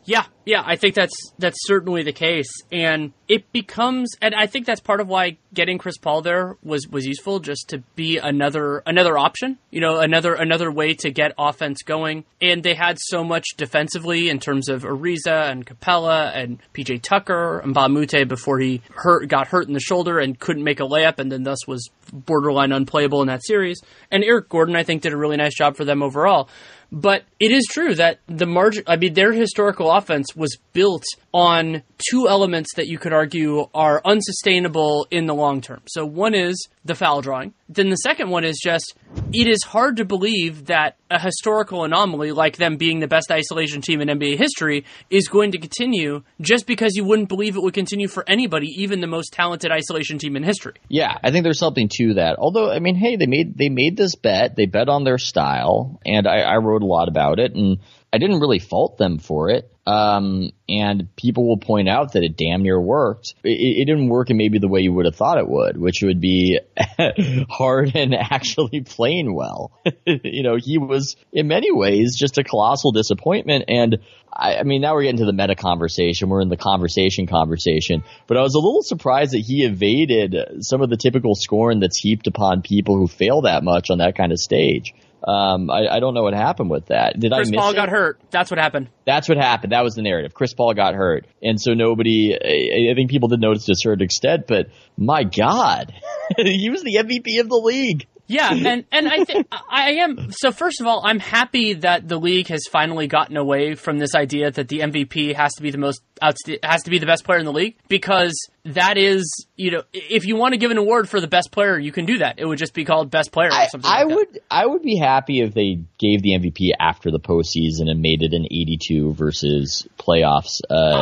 S2: Yeah, I think that's certainly the case, and it becomes, and I think that's part of why getting Chris Paul there was useful, just to be another option, another way to get offense going. And they had so much defensively in terms of Ariza and Capella and PJ Tucker and Mbah a Moute before he got hurt in the shoulder and couldn't make a layup, and then thus was borderline unplayable in that series. And Eric Gordon, I think, did a really nice job for them overall. But it is true that their historical offense was built on two elements that you could argue are unsustainable in the long term. So one is the foul drawing. Then the second one is just, it is hard to believe that a historical anomaly like them being the best isolation team in NBA history is going to continue, just because you wouldn't believe it would continue for anybody, even the most talented isolation team in history.
S3: Yeah, I think there's something to that. Although, I mean, hey, they made this bet. They bet on their style, and I wrote a lot about it, and I didn't really fault them for it. And people will point out that it damn near worked. It didn't work in maybe the way you would have thought it would, which would be Harden actually playing well. He was in many ways just a colossal disappointment. And I mean, now we're getting to the meta conversation. We're in the conversation, but I was a little surprised that he evaded some of the typical scorn that's heaped upon people who fail that much on that kind of stage. I don't know what happened with that. Did
S2: Chris
S3: I miss
S2: Paul
S3: it?
S2: got hurt. That's what happened.
S3: That's what happened. That was the narrative. Chris Paul got hurt. And so I think people did notice to a certain extent, but my God, he was the MVP of the league.
S2: Yeah, and I think I am. So first of all, I'm happy that the league has finally gotten away from this idea that the MVP has to be the best player in the league, because that is, if you want to give an award for the best player, you can do that. It would just be called best player or something.
S3: I would be happy if they gave the MVP after the postseason and made it an 82 versus playoffs.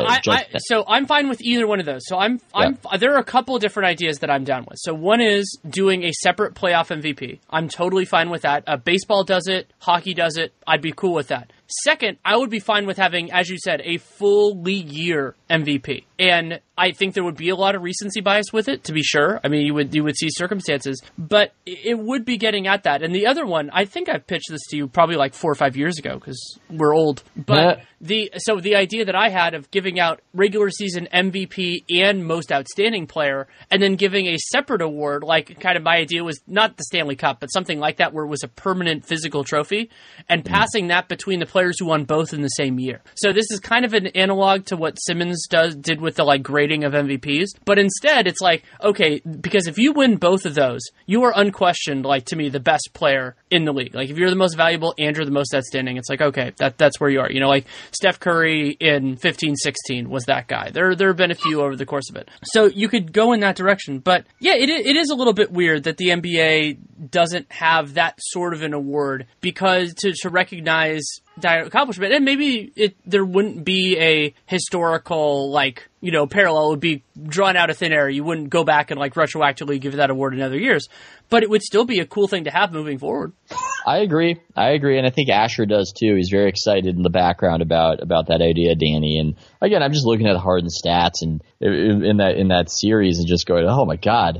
S2: So I'm fine with either one of those. So there are a couple of different ideas that I'm down with. So one is doing a separate playoff MVP. I'm totally fine with that. Baseball does it. Hockey does it. I'd be cool with that. Second, I would be fine with having, as you said, a full league year MVP. And I think there would be a lot of recency bias with it, to be sure. I mean, you would see circumstances, but it would be getting at that. And the other one, I think I've pitched this to you probably like 4 or 5 years ago, because we're old. But the idea that I had of giving out regular season MVP and most outstanding player, and then giving a separate award, like kind of my idea was not the Stanley Cup, but something like that, where it was a permanent physical trophy, and passing that between the players who won both in the same year. So this is kind of an analog to what Simmons did with the like grading of MVPs. But instead, it's like, okay, because if you win both of those, you are unquestioned, like, to me, the best player in the league. Like, if you're the most valuable and you're the most outstanding, it's like, okay, that's where you are. Like Steph Curry in 15-16 was that guy. There have been a few over the course of it. So you could go in that direction. But yeah, it is a little bit weird that the NBA doesn't have that sort of an award, because to recognize that accomplishment, and maybe there wouldn't be a historical parallel. It would be drawn out of thin air. You wouldn't go back and retroactively give that award in other years, but it would still be a cool thing to have moving forward.
S3: I agree, and I think Asher does too. He's very excited in the background about that idea, Danny. And again, I'm just looking at Harden's stats and in that series and just going, oh my God,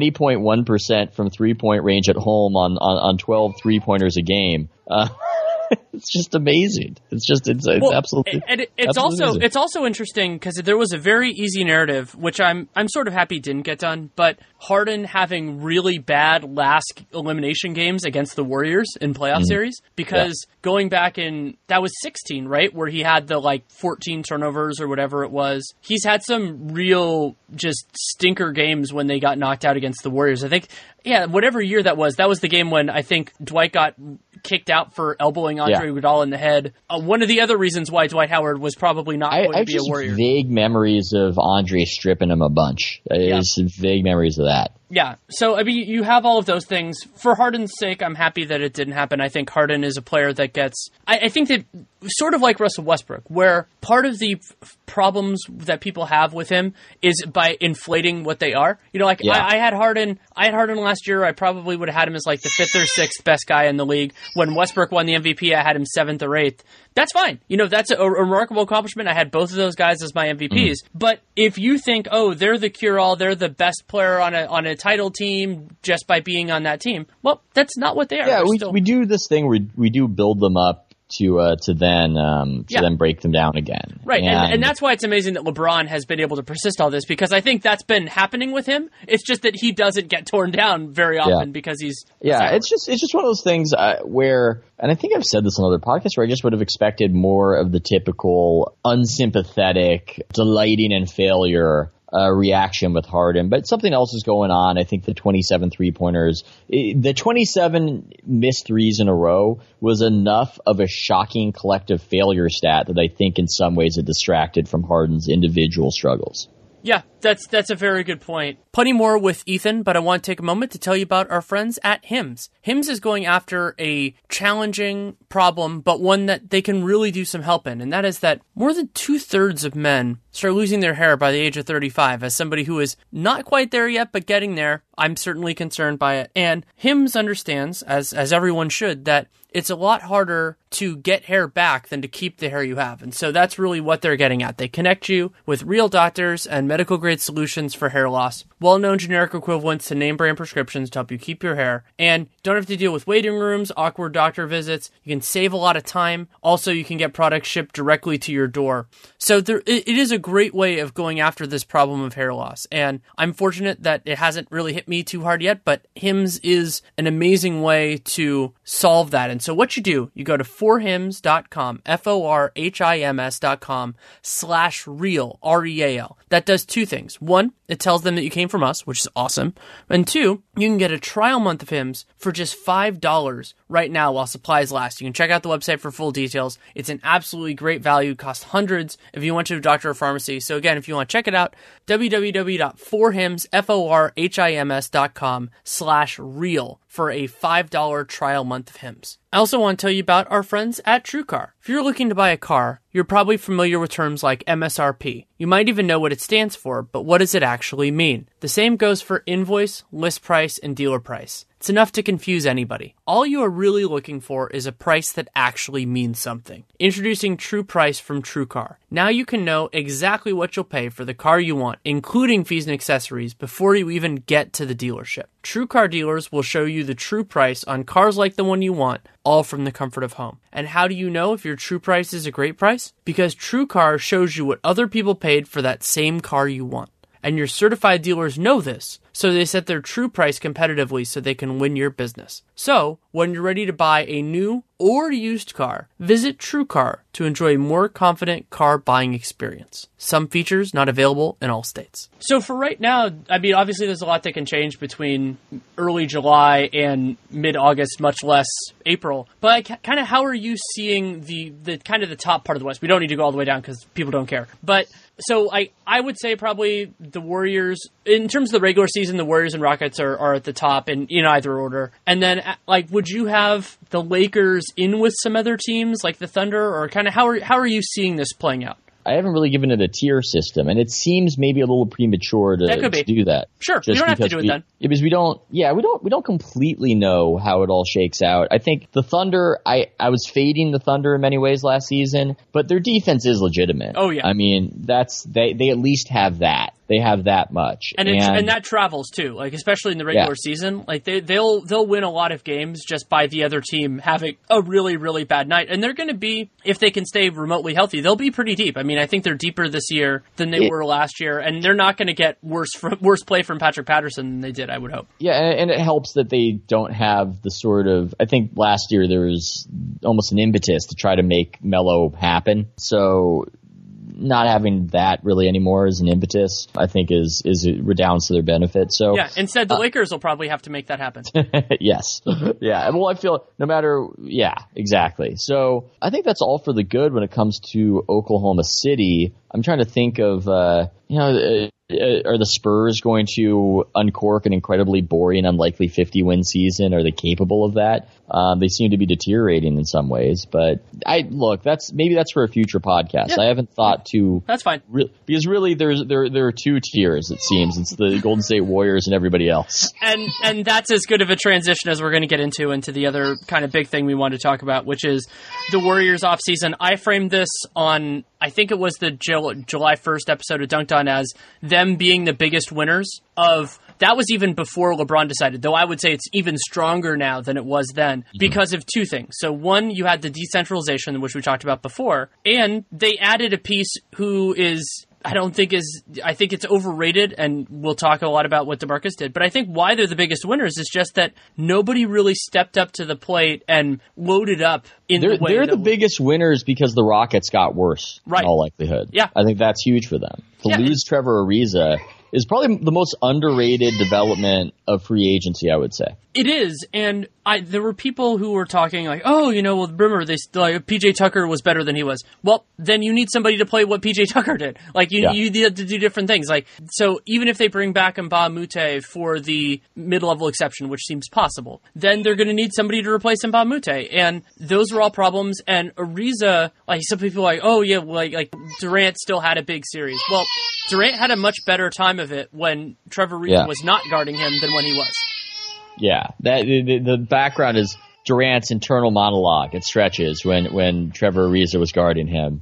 S3: 20.1% from 3-point range at home on 12 3-pointers a game. It's just amazing. It's absolutely. And
S2: it's also interesting because there was a very easy narrative, which I'm sort of happy didn't get done, but Harden having really bad last elimination games against the Warriors in playoff series, because going back that was 16, right, where he had the 14 turnovers or whatever it was. He's had some real just stinker games when they got knocked out against the Warriors. I think, whatever year that was the game when I think Dwight got kicked out for elbowing Andre Iguodala in the head. One of the other reasons why Dwight Howard was probably not going to be a Warrior. I have
S3: vague memories of Andre stripping him a bunch. There's vague memories of that.
S2: Yeah. So, I mean, you have all of those things. For Harden's sake, I'm happy that it didn't happen. I think Harden is a player that gets... I think that sort of like Russell Westbrook, where part of the problems that people have with him is by inflating what they are. I had Harden last year. I probably would have had him as the 5th or 6th best guy in the league. When Westbrook won the MVP, I had him 7th or 8th. That's fine. That's a remarkable accomplishment. I had both of those guys as my MVPs. But if you think, they're the cure-all, they're the best player on a title team just by being on that team, well, that's not what they are.
S3: Yeah, we do this thing where we do build them up to then break them down again.
S2: Right, and that's why it's amazing that LeBron has been able to persist all this, because I think that's been happening with him. It's just that he doesn't get torn down very often because he's
S3: it's just one of those things where, and I think I've said this on other podcasts, where I just would have expected more of the typical unsympathetic, delighting in failure reaction with Harden, but something else is going on. I think the 27 3-pointers, the 27 missed threes in a row was enough of a shocking collective failure stat that I think in some ways it distracted from Harden's individual struggles.
S2: Yeah, that's a very good point. Plenty more with Ethan, but I want to take a moment to tell you about our friends at Hims. Hims is going after a challenging problem, but one that they can really do some help in, and that is that more than 2/3 of men start losing their hair by the age of 35. As somebody who is not quite there yet, but getting there, I'm certainly concerned by it. And Hims understands, as everyone should, that it's a lot harder to get hair back than to keep the hair you have. And so that's really what they're getting at. They connect you with real doctors and medical grade solutions for hair loss, well-known generic equivalents to name brand prescriptions to help you keep your hair. And don't have to deal with waiting rooms, awkward doctor visits. You can save a lot of time. Also, you can get products shipped directly to your door. So it is a great way of going after this problem of hair loss. And I'm fortunate that it hasn't really hit me too hard yet, but Hims is an amazing way to solve that. And so what you do, you go to forhims.com, forhims.com/real, REAL. That does two things. One, it tells them that you came from us, which is awesome. And two, you can get a trial month of Hims for just $5 right now while supplies last. You can check out the website for full details. It's an absolutely great value. It costs hundreds if you went to a doctor or pharmacy. So again, if you want to check it out, www.forhims.com/real for a $5 trial month of Hims. I also want to tell you about our friends at TrueCar. If you're looking to buy a car, you're probably familiar with terms like MSRP. You might even know what it stands for, but what does it actually mean? The same goes for invoice, list price, and dealer price. It's enough to confuse anybody. All you are really looking for is a price that actually means something. Introducing True Price from TrueCar. Now you can know exactly what you'll pay for the car you want, including fees and accessories, before you even get to the dealership. TrueCar dealers will show you the true price on cars like the one you want, all from the comfort of home. And how do you know if your true price is a great price? Because TrueCar shows you what other people paid for that same car you want. And your certified dealers know this, so they set their true price competitively so they can win your business. So, when you're ready to buy a new or used car, visit TrueCar to enjoy a more confident car buying experience. Some features not available in all states. So for right now, I mean, obviously there's a lot that can change between early July and mid-August, much less April. But kind of how are you seeing the kind of the top part of the West? We don't need to go all the way down because people don't care. But so I would say probably the Warriors, in terms of the regular season, the Warriors and Rockets are at the top in either order. And then, like, would you have the Lakers in with some other teams like the Thunder, or kind of how are you seeing this playing out?
S3: I haven't really given it a tier system, and it seems maybe a little premature to do that.
S2: Sure, you don't have to do it then.
S3: Because we don't completely know how it all shakes out. I think the Thunder, I was fading the Thunder in many ways last season, but their defense is legitimate.
S2: Oh yeah.
S3: I mean, they at least have that. They have that much,
S2: and that travels too. Like especially in the regular season, like they'll win a lot of games just by the other team having a really really bad night, and they're going to be, if they can stay remotely healthy, they'll be pretty deep. I mean, I think they're deeper this year than they were last year, and they're not going to get worse play from Patrick Patterson than they did, I would hope.
S3: Yeah, and it helps that they don't have the sort of, I think last year there was almost an impetus to try to make Melo happen. So not having that really anymore as an impetus, I think is redounds to their benefit. So
S2: yeah, instead the Lakers will probably have to make that happen.
S3: Yes. Yeah. Well, I feel no matter, yeah, exactly. So I think that's all for the good when it comes to Oklahoma City. I'm trying to think of, are the Spurs going to uncork an incredibly boring, unlikely 50-win season? Are they capable of that? They seem to be deteriorating in some ways, but that's for a future podcast.
S2: Yeah.
S3: I haven't thought to.
S2: That's fine.
S3: Because really, there are two tiers. It seems it's the Golden State Warriors and everybody else.
S2: And that's as good of a transition as we're going to get into the other kind of big thing we want to talk about, which is the Warriors offseason. I framed this on I think it was the July 1st episode of Dunked On as them being the biggest winners of. That was even before LeBron decided, though I would say it's even stronger now than it was then because of two things. So one, you had the decentralization, which we talked about before, and they added a piece who is, I think it's overrated, and we'll talk a lot about what DeMarcus did. But I think why they're the biggest winners is just that nobody really stepped up to the plate and loaded up in the way.
S3: They're the biggest winners because the Rockets got worse,
S2: right,
S3: in all likelihood.
S2: Yeah.
S3: I think that's huge for them. To lose Trevor Ariza is probably the most underrated development of free agency, I would say.
S2: It is, and there were people who were talking like, oh, well, remember, P.J. Tucker was better than he was. Well, then you need somebody to play what P.J. Tucker did. Like, you need to do different things. Like, so even if they bring back Mbah a Moute for the mid-level exception, which seems possible, then they're going to need somebody to replace Mbah a Moute. And those are all problems, and Ariza, like, some people are like, oh, yeah, like Durant still had a big series. Well, Durant had a much better time of it when Trevor Ariza was not guarding him than when he was.
S3: Yeah, the background is Durant's internal monologue. It stretches when Trevor Ariza was guarding him.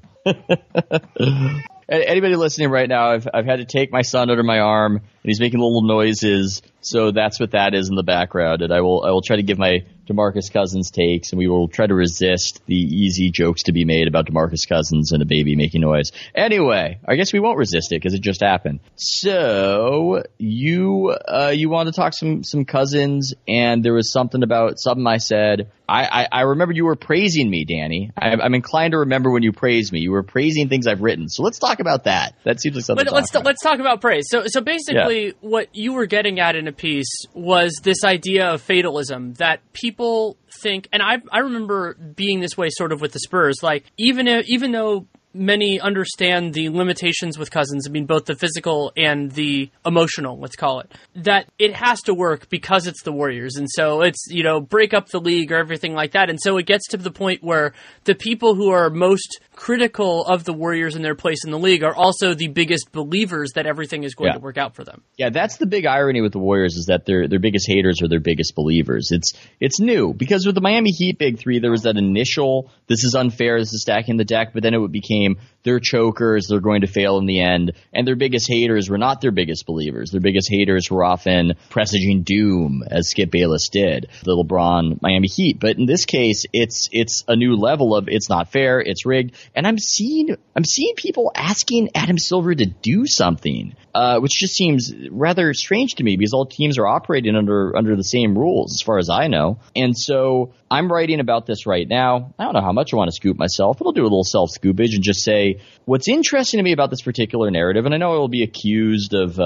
S3: Anybody listening right now, I've had to take my son under my arm, and he's making little noises, so that's what that is in the background. And I will try to give my DeMarcus Cousins takes, and we will try to resist the easy jokes to be made about DeMarcus Cousins and a baby making noise. Anyway, I guess we won't resist it because it just happened. So you wanted to talk some Cousins, and there was something I said. I remember you were praising me, Danny. I'm inclined to remember when you praised me. You were praising things I've written. So let's talk about that. That seems like something.
S2: Let's talk about praise. So basically, what you were getting at in a piece was this idea of fatalism that people think, and I remember being this way sort of with the Spurs. Like even though many understand the limitations with Cousins, I mean, both the physical and the emotional, let's call it, that it has to work because it's the Warriors. And so it's, break up the league or everything like that. And so it gets to the point where the people who are most critical of the Warriors and their place in the league are also the biggest believers that everything is going to work out for them. Yeah,
S3: that's the big irony with the Warriors is that their biggest haters are their biggest believers. It's new because with the Miami Heat big three, there was that initial, this is unfair, this is stacking the deck, but then it became they're chokers, they're going to fail in the end, and their biggest haters were not their biggest believers. Their biggest haters were often presaging doom, as Skip Bayless did, the LeBron Miami Heat. But in this case, it's a new level of it's not fair, it's rigged, and I'm seeing people asking Adam Silver to do something, which just seems rather strange to me because all teams are operating under the same rules, as far as I know. And so I'm writing about this right now. I don't know how much I want to scoop myself, but I'll do a little self-scoopage and just say what's interesting to me about this particular narrative, and I know I will be accused of,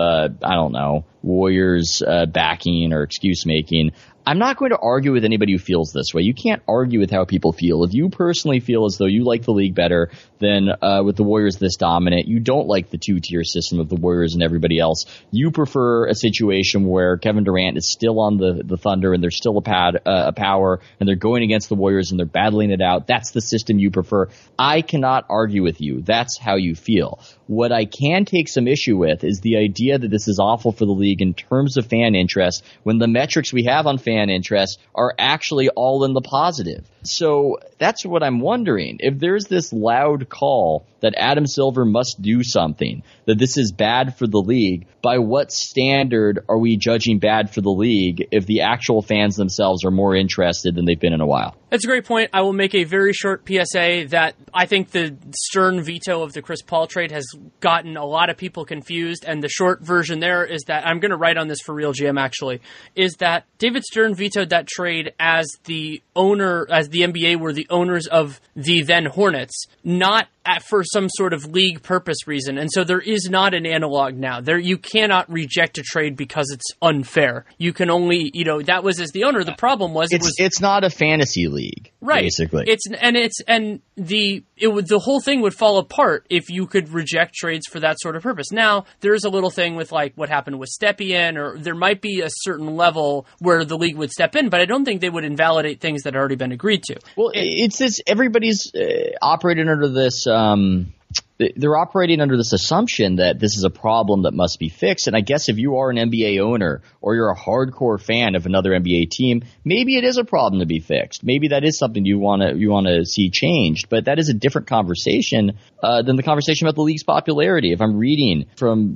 S3: Warriors backing or excuse making. I'm not going to argue with anybody who feels this way. You can't argue with how people feel. If you personally feel as though you like the league better than with the Warriors this dominant, you don't like the two-tier system of the Warriors and everybody else. You prefer a situation where Kevin Durant is still on the Thunder and they're still a power and they're going against the Warriors and they're battling it out. That's the system you prefer. I cannot argue with you. That's how you feel. What I can take some issue with is the idea that this is awful for the league in terms of fan interest when the metrics we have on fan interest are actually all in the positive. So that's what I'm wondering. If there's this loud call that Adam Silver must do something, that this is bad for the league, by what standard are we judging bad for the league if the actual fans themselves are more interested than they've been in a while?
S2: That's a great point. I will make a very short PSA that I think the stern veto of the Chris Paul trade has gotten a lot of people confused, and the short version there is that, I'm going to write on this for Real GM actually, is that David Stern vetoed that trade as the NBA were the owners of the then Hornets, not for some sort of league purpose reason. And so there is not an analog now. You cannot reject a trade because it's unfair. You can only, that was as the owner. The problem was
S3: it's not a fantasy league,
S2: right?
S3: Basically,
S2: the whole thing would fall apart if you could reject trades for that sort of purpose. Now there is a little thing with like what happened with Stepien, or there might be a certain level where the league would step in, but I don't think they would invalidate things that had already been agreed to.
S3: Well, it's this. Everybody's operating under this. they're operating under this assumption that this is a problem that must be fixed. And I guess if you are an NBA owner or you're a hardcore fan of another NBA team, maybe it is a problem to be fixed. Maybe that is something you want to see changed. But that is a different conversation than the conversation about the league's popularity. If I'm reading from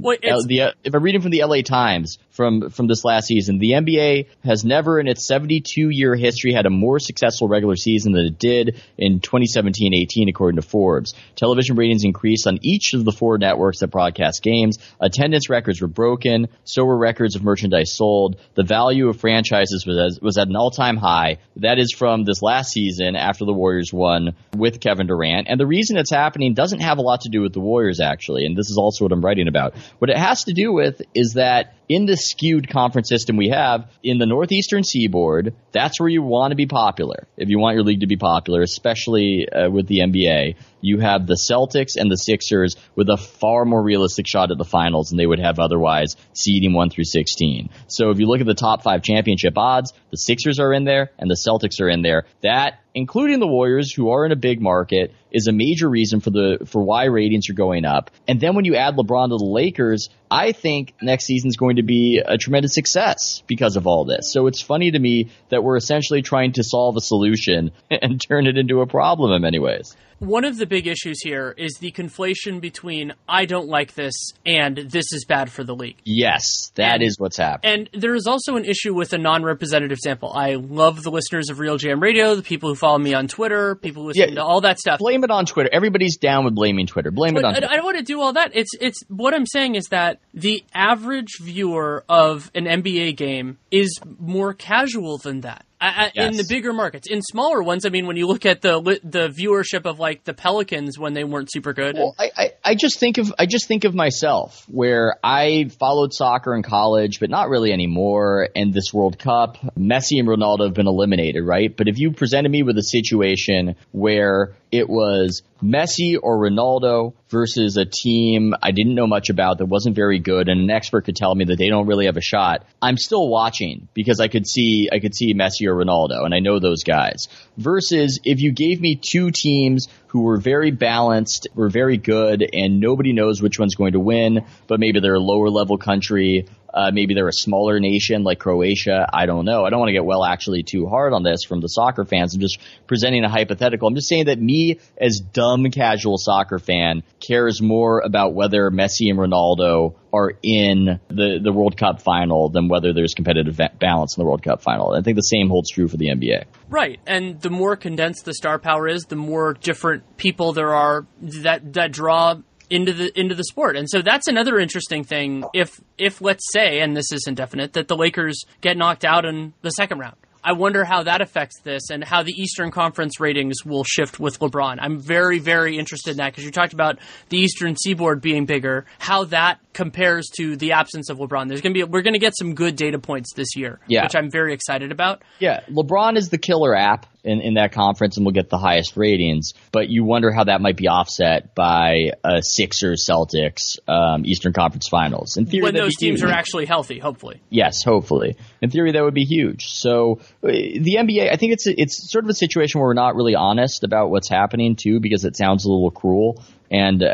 S3: the LA Times from this last season, the NBA has never in its 72-year history had a more successful regular season than it did in 2017-18, according to Forbes. Television ratings increased on each of the 4 networks that broadcast games. Attendance records were broken. So were records of merchandise sold. The value of franchises was at an all-time high. That is from this last season after the Warriors won with Kevin Durant. And the reason it's happening doesn't have a lot to do with the Warriors, actually. And this is also what I'm writing about. What it has to do with is that in this skewed conference system we have in the Northeastern Seaboard, that's where you want to be popular. If you want your league to be popular, especially with the NBA, you have the Celtics and the Sixers with a far more realistic shot at the finals than they would have otherwise, seeding 1 through 16. So if you look at the top 5 championship odds, the Sixers are in there and the Celtics are in there. That, including the Warriors, who are in a big market, is a major reason for why ratings are going up. And then when you add LeBron to the Lakers, I think next season's going to be a tremendous success because of all this. So it's funny to me that we're essentially trying to solve a solution and turn it into a problem in many ways.
S2: One of the big issues here is the conflation between I don't like this and this is bad for the league.
S3: Yes, that is what's happening.
S2: And there is also an issue with a non-representative sample. I love the listeners of Real Jam Radio, the people who follow me on Twitter, people who listen to all that stuff.
S3: Blame it on Twitter. Everybody's down with blaming Twitter. Blame it on Twitter.
S2: I don't want to do all that. It's what I'm saying is that the average viewer of an NBA game is more casual than that. Yes. In the bigger markets. In smaller ones, I mean, when you look at the viewership of like the Pelicans when they weren't super good.
S3: Well, I just think of myself, where I followed soccer in college, but not really anymore. And this World Cup, Messi and Ronaldo have been eliminated, right? But if you presented me with a situation where it was Messi or Ronaldo versus a team I didn't know much about that wasn't very good, and an expert could tell me that they don't really have a shot, I'm still watching because I could see Messi or Ronaldo, and I know those guys. Versus if you gave me 2 teams who were very balanced, were very good, and nobody knows which one's going to win, but maybe they're a lower level country, maybe they're a smaller nation like Croatia. I don't know. I don't want to get actually too hard on this from the soccer fans. I'm just presenting a hypothetical. I'm just saying that me, as dumb casual soccer fan, cares more about whether Messi and Ronaldo are in the World Cup final than whether there's competitive balance in the World Cup final. I think the same holds true for the NBA.
S2: Right. And the more condensed the star power is, the more different people there are that draw into the sport. And so that's another interesting thing. If let's say, and this is indefinite, that the Lakers get knocked out in the second round, I wonder how that affects this and how the Eastern Conference ratings will shift with LeBron. I'm very, very interested in that because you talked about the Eastern Seaboard being bigger, how that compares to the absence of LeBron. We're going to get some good data points this year, which I'm very excited about.
S3: Yeah, LeBron is the killer app in that conference and will get the highest ratings, but you wonder how that might be offset by Sixers, Celtics, Eastern Conference Finals. In theory,
S2: when those teams are actually healthy, hopefully.
S3: Yes, hopefully. In theory, that would be huge. So the NBA, I think it's sort of a situation where we're not really honest about what's happening too, because it sounds a little cruel. And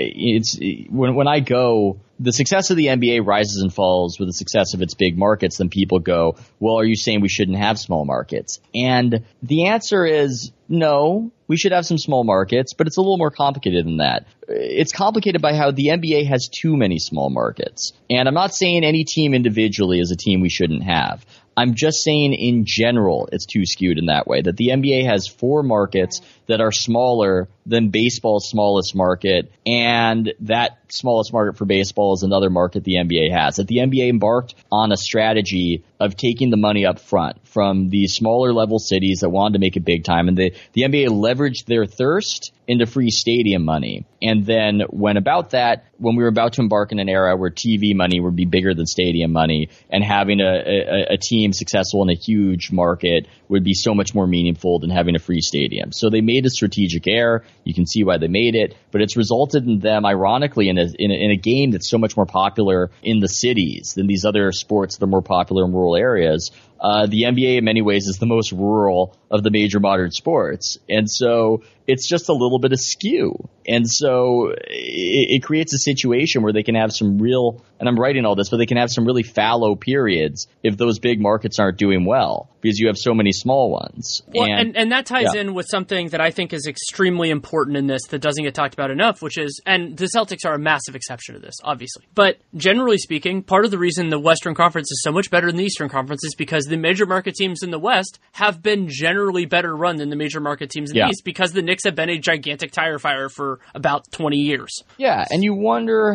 S3: when I go, the success of the NBA rises and falls with the success of its big markets. Then people go, well, are you saying we shouldn't have small markets? And the answer is no, we should have some small markets, but it's a little more complicated than that. It's complicated by how the NBA has too many small markets. And I'm not saying any team individually is a team we shouldn't have. I'm just saying in general it's too skewed in that way, that the NBA has 4 markets that are smaller than baseball's smallest market, and that smallest market for baseball is another market the NBA has. That the NBA embarked on a strategy of taking the money up front from these smaller level cities that wanted to make it big time, and the NBA leveraged their thirst into free stadium money, and then went about that when we were about to embark in an era where TV money would be bigger than stadium money, and having a team successful in a huge market would be so much more meaningful than having a free stadium. So they made a strategic error. You can see why they made it, but it's resulted in them, ironically, in a game that's so much more popular in the cities than these other sports that are more popular in rural areas. The NBA in many ways is the most rural of the major modern sports. And so it's just a little little bit askew. And so it creates a situation where they can have some real, and I'm writing all this, but they can have some really fallow periods if those big markets aren't doing well because you have so many small ones.
S2: Well, and that ties in with something that I think is extremely important in this that doesn't get talked about enough, which is, and the Celtics are a massive exception to this, obviously. But generally speaking, part of the reason the Western Conference is so much better than the Eastern Conference is because the major market teams in the West have been generally better run than the major market teams in the East because the Knicks have been a gigantic tire fire for about 20 years.
S3: Yeah, and you wonder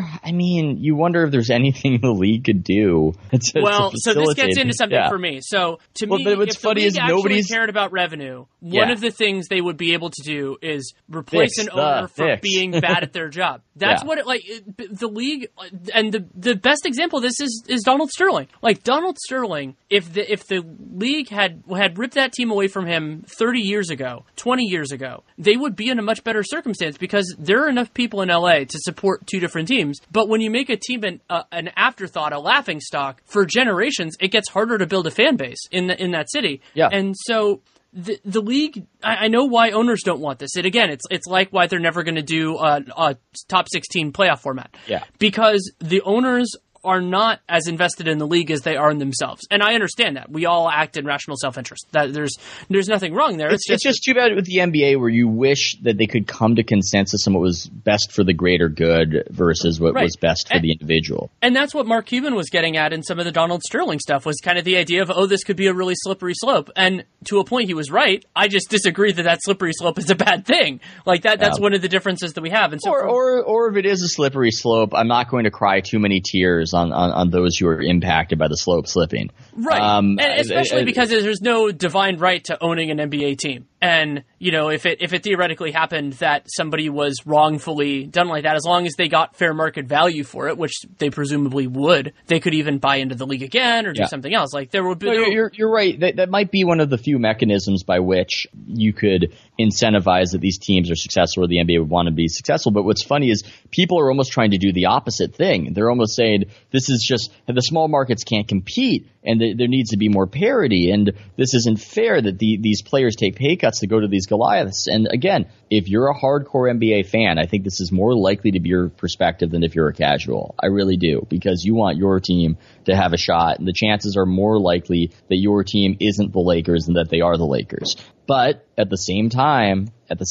S3: if there's anything the league could do to
S2: so this gets into something for me. So to me, if the league actually cared about revenue, one of the things they would be able to do is replace an owner for being bad at their job. That's what the league, and the best example of this is Donald Sterling. Like Donald Sterling, if the league had ripped that team away from him 30 years ago, 20 years ago, they would be in a much better circumstance because there are enough people in LA to support two different teams. But when you make a team an afterthought, a laughingstock for generations, it gets harder to build a fan base in that city. Yeah. And so the league, I know why owners don't want this. It's like why they're never going to do a top 16 playoff format. Yeah. Because the owners are not as invested in the league as they are in themselves. And I understand that. We all act in rational self-interest. That there's nothing wrong there.
S3: It's just too bad with the NBA where you wish that they could come to consensus on what was best for the greater good versus what was best for the individual.
S2: And that's what Mark Cuban was getting at in some of the Donald Sterling stuff, was kind of the idea of, this could be a really slippery slope. And to a point, he was right. I just disagree that slippery slope is a bad thing. Like that's one of the differences that we have. And so
S3: or if it is a slippery slope, I'm not going to cry too many tears on those who are impacted by the slope slipping.
S2: Right. And especially because there's no divine right to owning an NBA team. And, if it theoretically happened that somebody was wrongfully done like that, as long as they got fair market value for it, which they presumably would, they could even buy into the league again or do something else. Like there would be.
S3: You're right. That might be one of the few mechanisms by which you could incentivize that these teams are successful or the NBA would want to be successful. But what's funny is people are almost trying to do the opposite thing. They're almost saying this is just the small markets can't compete and there needs to be more parity. And this isn't fair that these players take pay cuts to go to these Goliaths. And again, if you're a hardcore NBA fan, I think this is more likely to be your perspective than if you're a casual. I really do, because you want your team to have a shot, and the chances are more likely that your team isn't the Lakers than that they are the Lakers. But at the same time,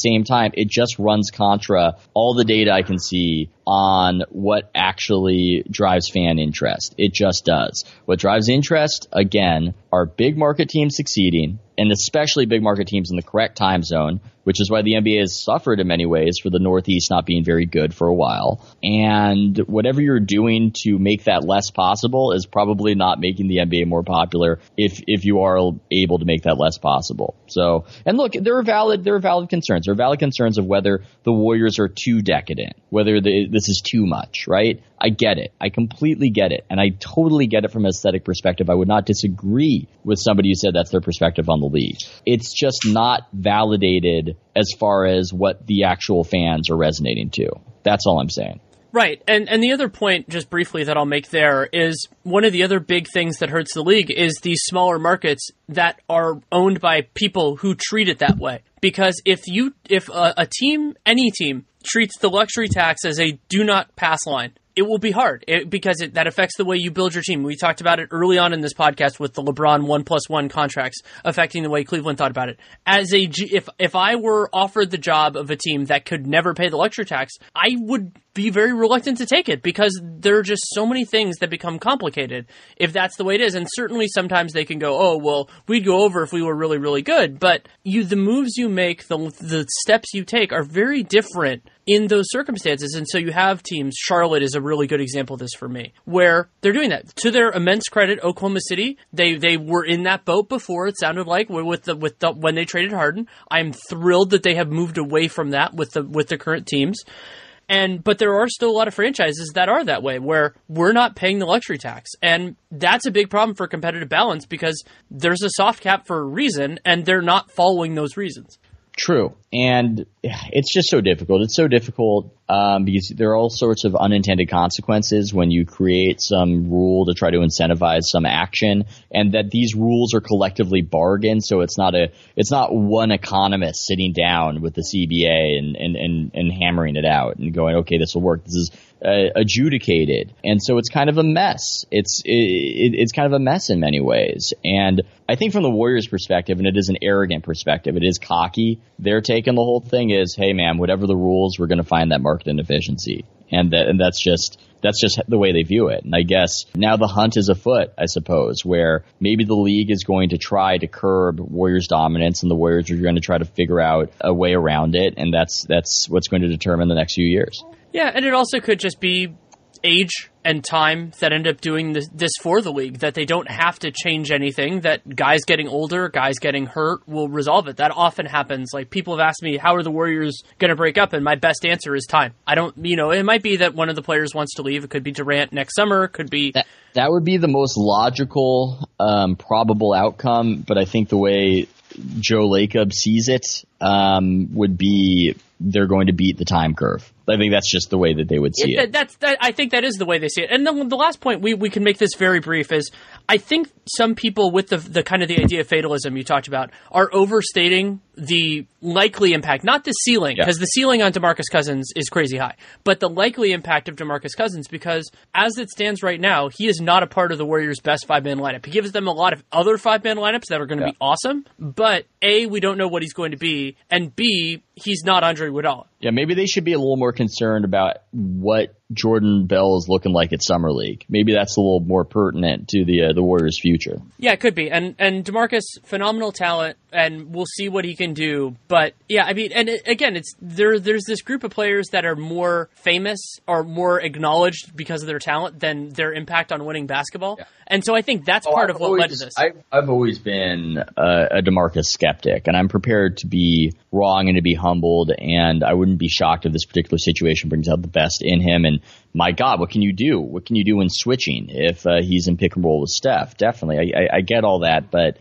S3: it just runs contra all the data I can see on what actually drives fan interest. It just does. What drives interest, again, are big market teams succeeding, and especially big market teams in the correct time zone, which is why the NBA has suffered in many ways for the Northeast not being very good for a while. And whatever you're doing to make that less possible is probably not making the NBA more popular if you are able to make that less possible. So, and look, there are valid concerns. There are valid concerns of whether the Warriors are too decadent, whether this is too much, right? I get it. I completely get it. And I totally get it from an aesthetic perspective. I would not disagree with somebody who said that's their perspective on the league. It's just not validated as far as what the actual fans are resonating to. That's all I'm saying.
S2: Right. And the other point, just briefly, that I'll make there is one of the other big things that hurts the league is these smaller markets that are owned by people who treat it that way. Because if any team treats the luxury tax as a do not pass line, it will be hard because that affects the way you build your team. We talked about it early on in this podcast with the LeBron 1+1 contracts affecting the way Cleveland thought about it. If I were offered the job of a team that could never pay the luxury tax, I would be very reluctant to take it because there are just so many things that become complicated if that's the way it is. And certainly sometimes they can go, oh, well, we'd go over if we were really, really good. But the moves you make, the steps you take are very different in those circumstances. And so you have teams, Charlotte is a really good example of this for me, where they're doing that. To their immense credit, Oklahoma City, they were in that boat before, it sounded like, when they traded Harden. I'm thrilled that they have moved away from that with the current teams. But there are still a lot of franchises that are that way, where we're not paying the luxury tax. And that's a big problem for competitive balance because there's a soft cap for a reason, and they're not following those reasons.
S3: True. And it's just so difficult. It's so difficult because there are all sorts of unintended consequences when you create some rule to try to incentivize some action, and that these rules are collectively bargained. So it's not one economist sitting down with the CBA and hammering it out and going, okay, this will work. This is adjudicated. And so it's kind of a mess. It's kind of a mess in many ways. And I think from the Warriors' perspective, and it is an arrogant perspective, it is cocky, their take on the whole thing is, hey man, whatever the rules, we're going to find that market inefficiency. And that's just the way they view it. And I guess now the hunt is afoot, I suppose, where maybe the league is going to try to curb Warriors' dominance, and the Warriors are going to try to figure out a way around it. And that's what's going to determine the next few years.
S2: Yeah, and it also could just be age and time that end up doing this for the league, that they don't have to change anything, that guys getting older, guys getting hurt will resolve it. That often happens. Like, people have asked me, how are the Warriors going to break up? And my best answer is time. It might be that one of the players wants to leave. It could be Durant next summer. It could be...
S3: That would be the most logical, probable outcome, but I think the way Joe Lacob sees it would be they're going to beat the time curve. I think that's just the way that they would see it.
S2: I think that is the way they see it. And then the last point, we can make this very brief, is I think some people with the kind of the idea of fatalism you talked about are overstating the likely impact, not the ceiling, because the ceiling on DeMarcus Cousins is crazy high, but the likely impact of DeMarcus Cousins, because as it stands right now, he is not a part of the Warriors' best 5-man lineup. He gives them a lot of other 5-man lineups that are going to be awesome, but A, we don't know what he's going to be, and B, he's not Andre Iguodala.
S3: Yeah, maybe they should be a little more concerned about what Jordan Bell is looking like at Summer League. Maybe that's a little more pertinent to the Warriors' future.
S2: Yeah, it could be. And DeMarcus, phenomenal talent, and we'll see what he can do. But yeah, I mean, and again, there's this group of players that are more famous or more acknowledged because of their talent than their impact on winning basketball. Yeah. And so I think that's part of what led to this.
S3: I've always been a DeMarcus skeptic, and I'm prepared to be wrong and to be humbled, and I wouldn't be shocked if this particular situation brings out the best in him. And my God, what can you do? What can you do in switching if he's in pick and roll with Steph? Definitely. I get all that, but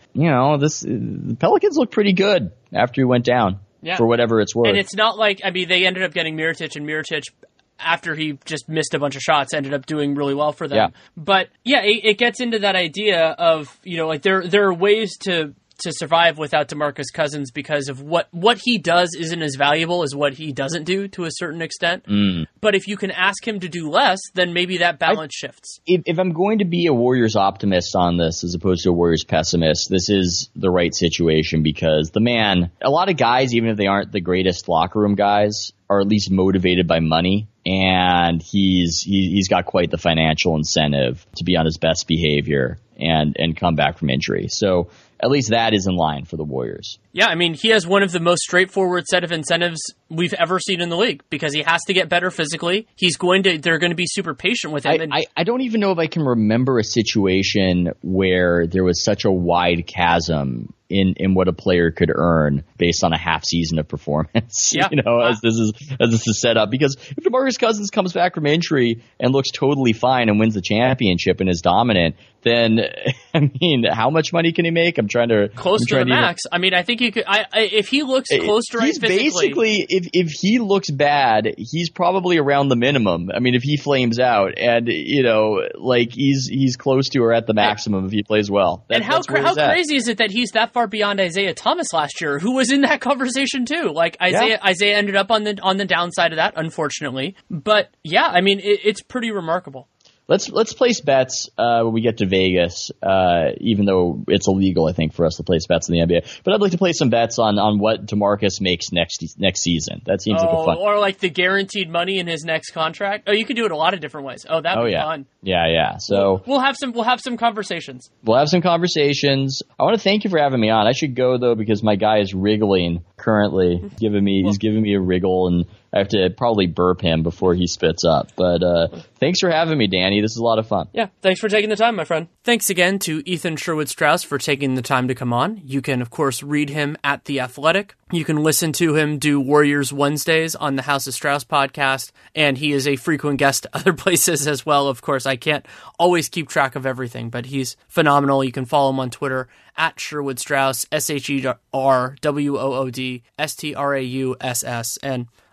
S3: the Pelicans look pretty good after he went down for whatever it's worth.
S2: And it's not like, they ended up getting Mirotic, and Mirotic, after he just missed a bunch of shots, ended up doing really well for them. Yeah. But yeah, it gets into that idea of, there are ways to survive without DeMarcus Cousins because of what he does isn't as valuable as what he doesn't do to a certain extent. But if you can ask him to do less, then maybe that balance shifts.
S3: If I'm going to be a Warriors optimist on this as opposed to a Warriors pessimist, this is the right situation because a lot of guys, even if they aren't the greatest locker room guys, are at least motivated by money. And he's got quite the financial incentive to be on his best behavior and come back from injury. So at least that is in line for the Warriors.
S2: Yeah, he has one of the most straightforward set of incentives we've ever seen in the league because he has to get better physically. They're going to be super patient with him.
S3: I don't even know if I can remember a situation where there was such a wide chasm in what a player could earn based on a half season of performance.
S2: Yeah.
S3: As this is set up. Because if DeMarcus Cousins comes back from injury and looks totally fine and wins the championship and is dominant, then how much money can he make?
S2: Close to the max. I think you could. If he looks close to right physically,
S3: basically if he looks bad, he's probably around the minimum. If he flames out and he's close to or at the maximum if he plays well.
S2: How crazy is it that he's that far beyond Isaiah Thomas last year, who was in that conversation too? Isaiah ended up on the downside of that, unfortunately. But yeah, it's pretty remarkable.
S3: Let's place bets when we get to Vegas, even though it's illegal, I think, for us to place bets in the NBA. But I'd like to place some bets on what DeMarcus makes next season. That seems like a fun.
S2: Or like the guaranteed money in his next contract. Oh, you could do it a lot of different ways. Oh, that'd be fun.
S3: Yeah. So
S2: we'll have some conversations.
S3: We'll have some conversations. I want to thank you for having me on. I should go though because my guy is wriggling currently, he's giving me a wriggle, and I have to probably burp him before he spits up. But thanks for having me, Danny. This is a lot of fun.
S2: Yeah, thanks for taking the time, my friend. Thanks again to Ethan Sherwood-Strauss for taking the time to come on. You can, of course, read him at The Athletic. You can listen to him do Warriors Wednesdays on the House of Strauss podcast, and he is a frequent guest other places as well. Of course, I can't always keep track of everything, but he's phenomenal. You can follow him on Twitter at Sherwood Strauss, SherwoodStrauss. And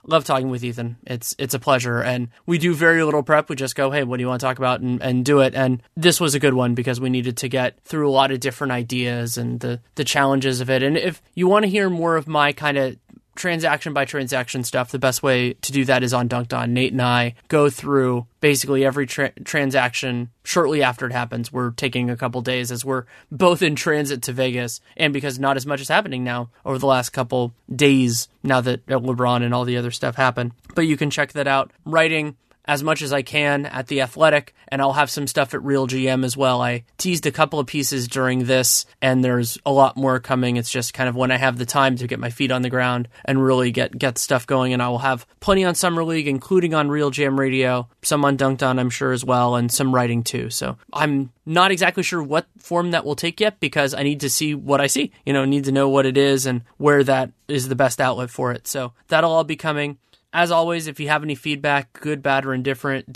S2: love talking with Ethan. It's a pleasure. And we do very little prep. We just go, hey, what do you want to talk about? And do it. And this was a good one because we needed to get through a lot of different ideas and the challenges of it. And if you want to hear more of my kind of transaction by transaction stuff, the best way to do that is on Dunked On. Nate and I go through basically every transaction shortly after it happens. We're taking a couple days as we're both in transit to Vegas, and because not as much is happening now over the last couple days now that LeBron and all the other stuff happened. But you can check that out. Writing as much as I can at The Athletic, and I'll have some stuff at Real GM as well. I teased a couple of pieces during this, and there's a lot more coming. It's just kind of when I have the time to get my feet on the ground and really get stuff going, and I will have plenty on Summer League, including on Real Jam Radio, some on Dunked On, I'm sure, as well, and some writing too. So I'm not exactly sure what form that will take yet because I need to see what I see. Need to know what it is and where that is the best outlet for it. So that'll all be coming. As always, if you have any feedback, good, bad, or indifferent,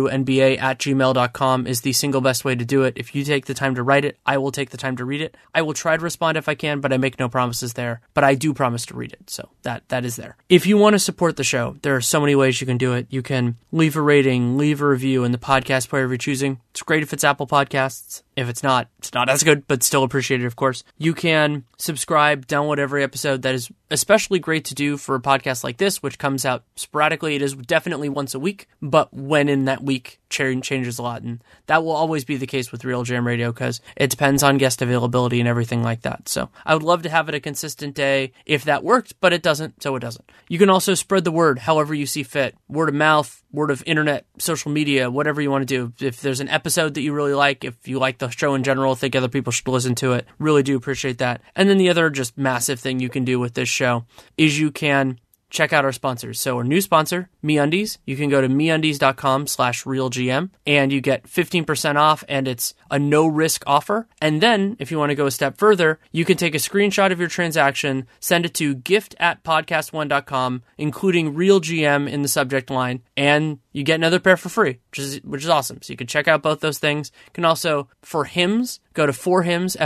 S2: DannyLaRueNBA@gmail.com is the single best way to do it. If you take the time to write it, I will take the time to read it. I will try to respond if I can, but I make no promises there. But I do promise to read it, so that is there. If you want to support the show, there are so many ways you can do it. You can leave a rating, leave a review in the podcast player you're choosing. It's great if it's Apple Podcasts. If it's not as good, but still appreciated, of course. You can subscribe, download every episode. That is especially great to do for a podcast like this, which comes out sporadically. It is definitely once a week, but when in that week changes a lot. And that will always be the case with Real Jam Radio because it depends on guest availability and everything like that. So I would love to have it a consistent day if that worked, but it doesn't, so it doesn't. You can also spread the word however you see fit. Word of mouth, word of internet, social media, whatever you want to do. If there's an episode that you really like, if you like the show in general, think other people should listen to it, really do appreciate that. And then the other just massive thing you can do with this show is you can check out our sponsors. So our new sponsor, MeUndies, you can go to MeUndies.com/RealGM and you get 15% off and it's a no-risk offer. And then if you want to go a step further, you can take a screenshot of your transaction, send it to gift@podcastone.com, including Real GM in the subject line, and you get another pair for free, which is awesome. So you can check out both those things. You can also, for hymns, go to forhims,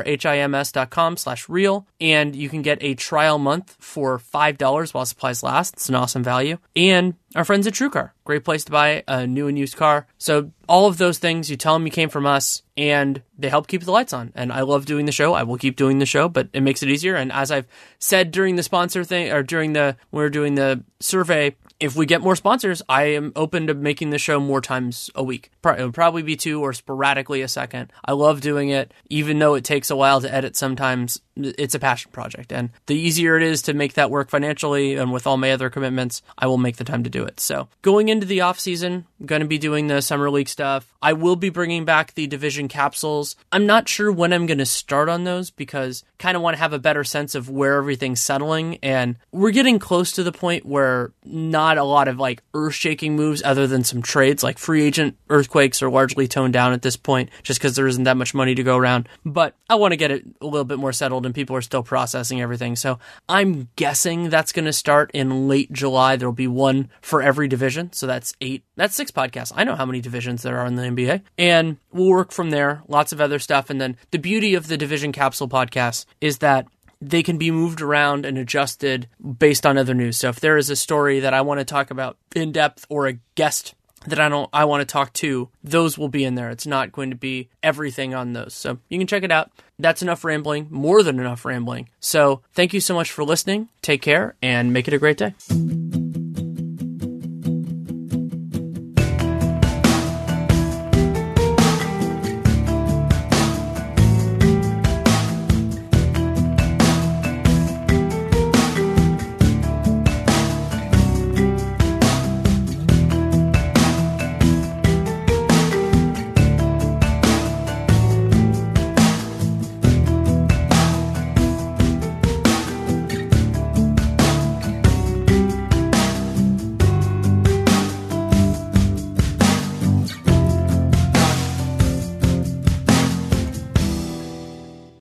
S2: forhims.com/real, and you can get a trial month for $5 while supplies last. It's an awesome value. And our friends at TrueCar, great place to buy a new and used car. So all of those things, you tell them you came from us, and they help keep the lights on. And I love doing the show. I will keep doing the show, but it makes it easier. And as I've said during the sponsor thing, or when we're doing the survey, if we get more sponsors, I am open to making the show more times a week. It would probably be 2 or sporadically a second. I love doing it, even though it takes a while to edit sometimes. It's a passion project. And the easier it is to make that work financially and with all my other commitments, I will make the time to do it. So going into the off season, I'm going to be doing the Summer League stuff. I will be bringing back the division capsules. I'm not sure when I'm going to start on those because I kind of want to have a better sense of where everything's settling. And we're getting close to the point where not a lot of like earth-shaking moves other than some trades, like free agent earthquakes are largely toned down at this point just because there isn't that much money to go around. But I want to get it a little bit more settled and people are still processing everything. So I'm guessing that's going to start in late July. There'll be one for every division. So that's 6 podcasts. I know how many divisions there are in the NBA. And we'll work from there. Lots of other stuff. And then the beauty of the Division Capsule podcast is that they can be moved around and adjusted based on other news. So if there is a story that I want to talk about in depth or a guest that I want to talk to, those will be in there. It's not going to be everything on those. So you can check it out. That's enough rambling, more than enough rambling. So thank you so much for listening. Take care and make it a great day.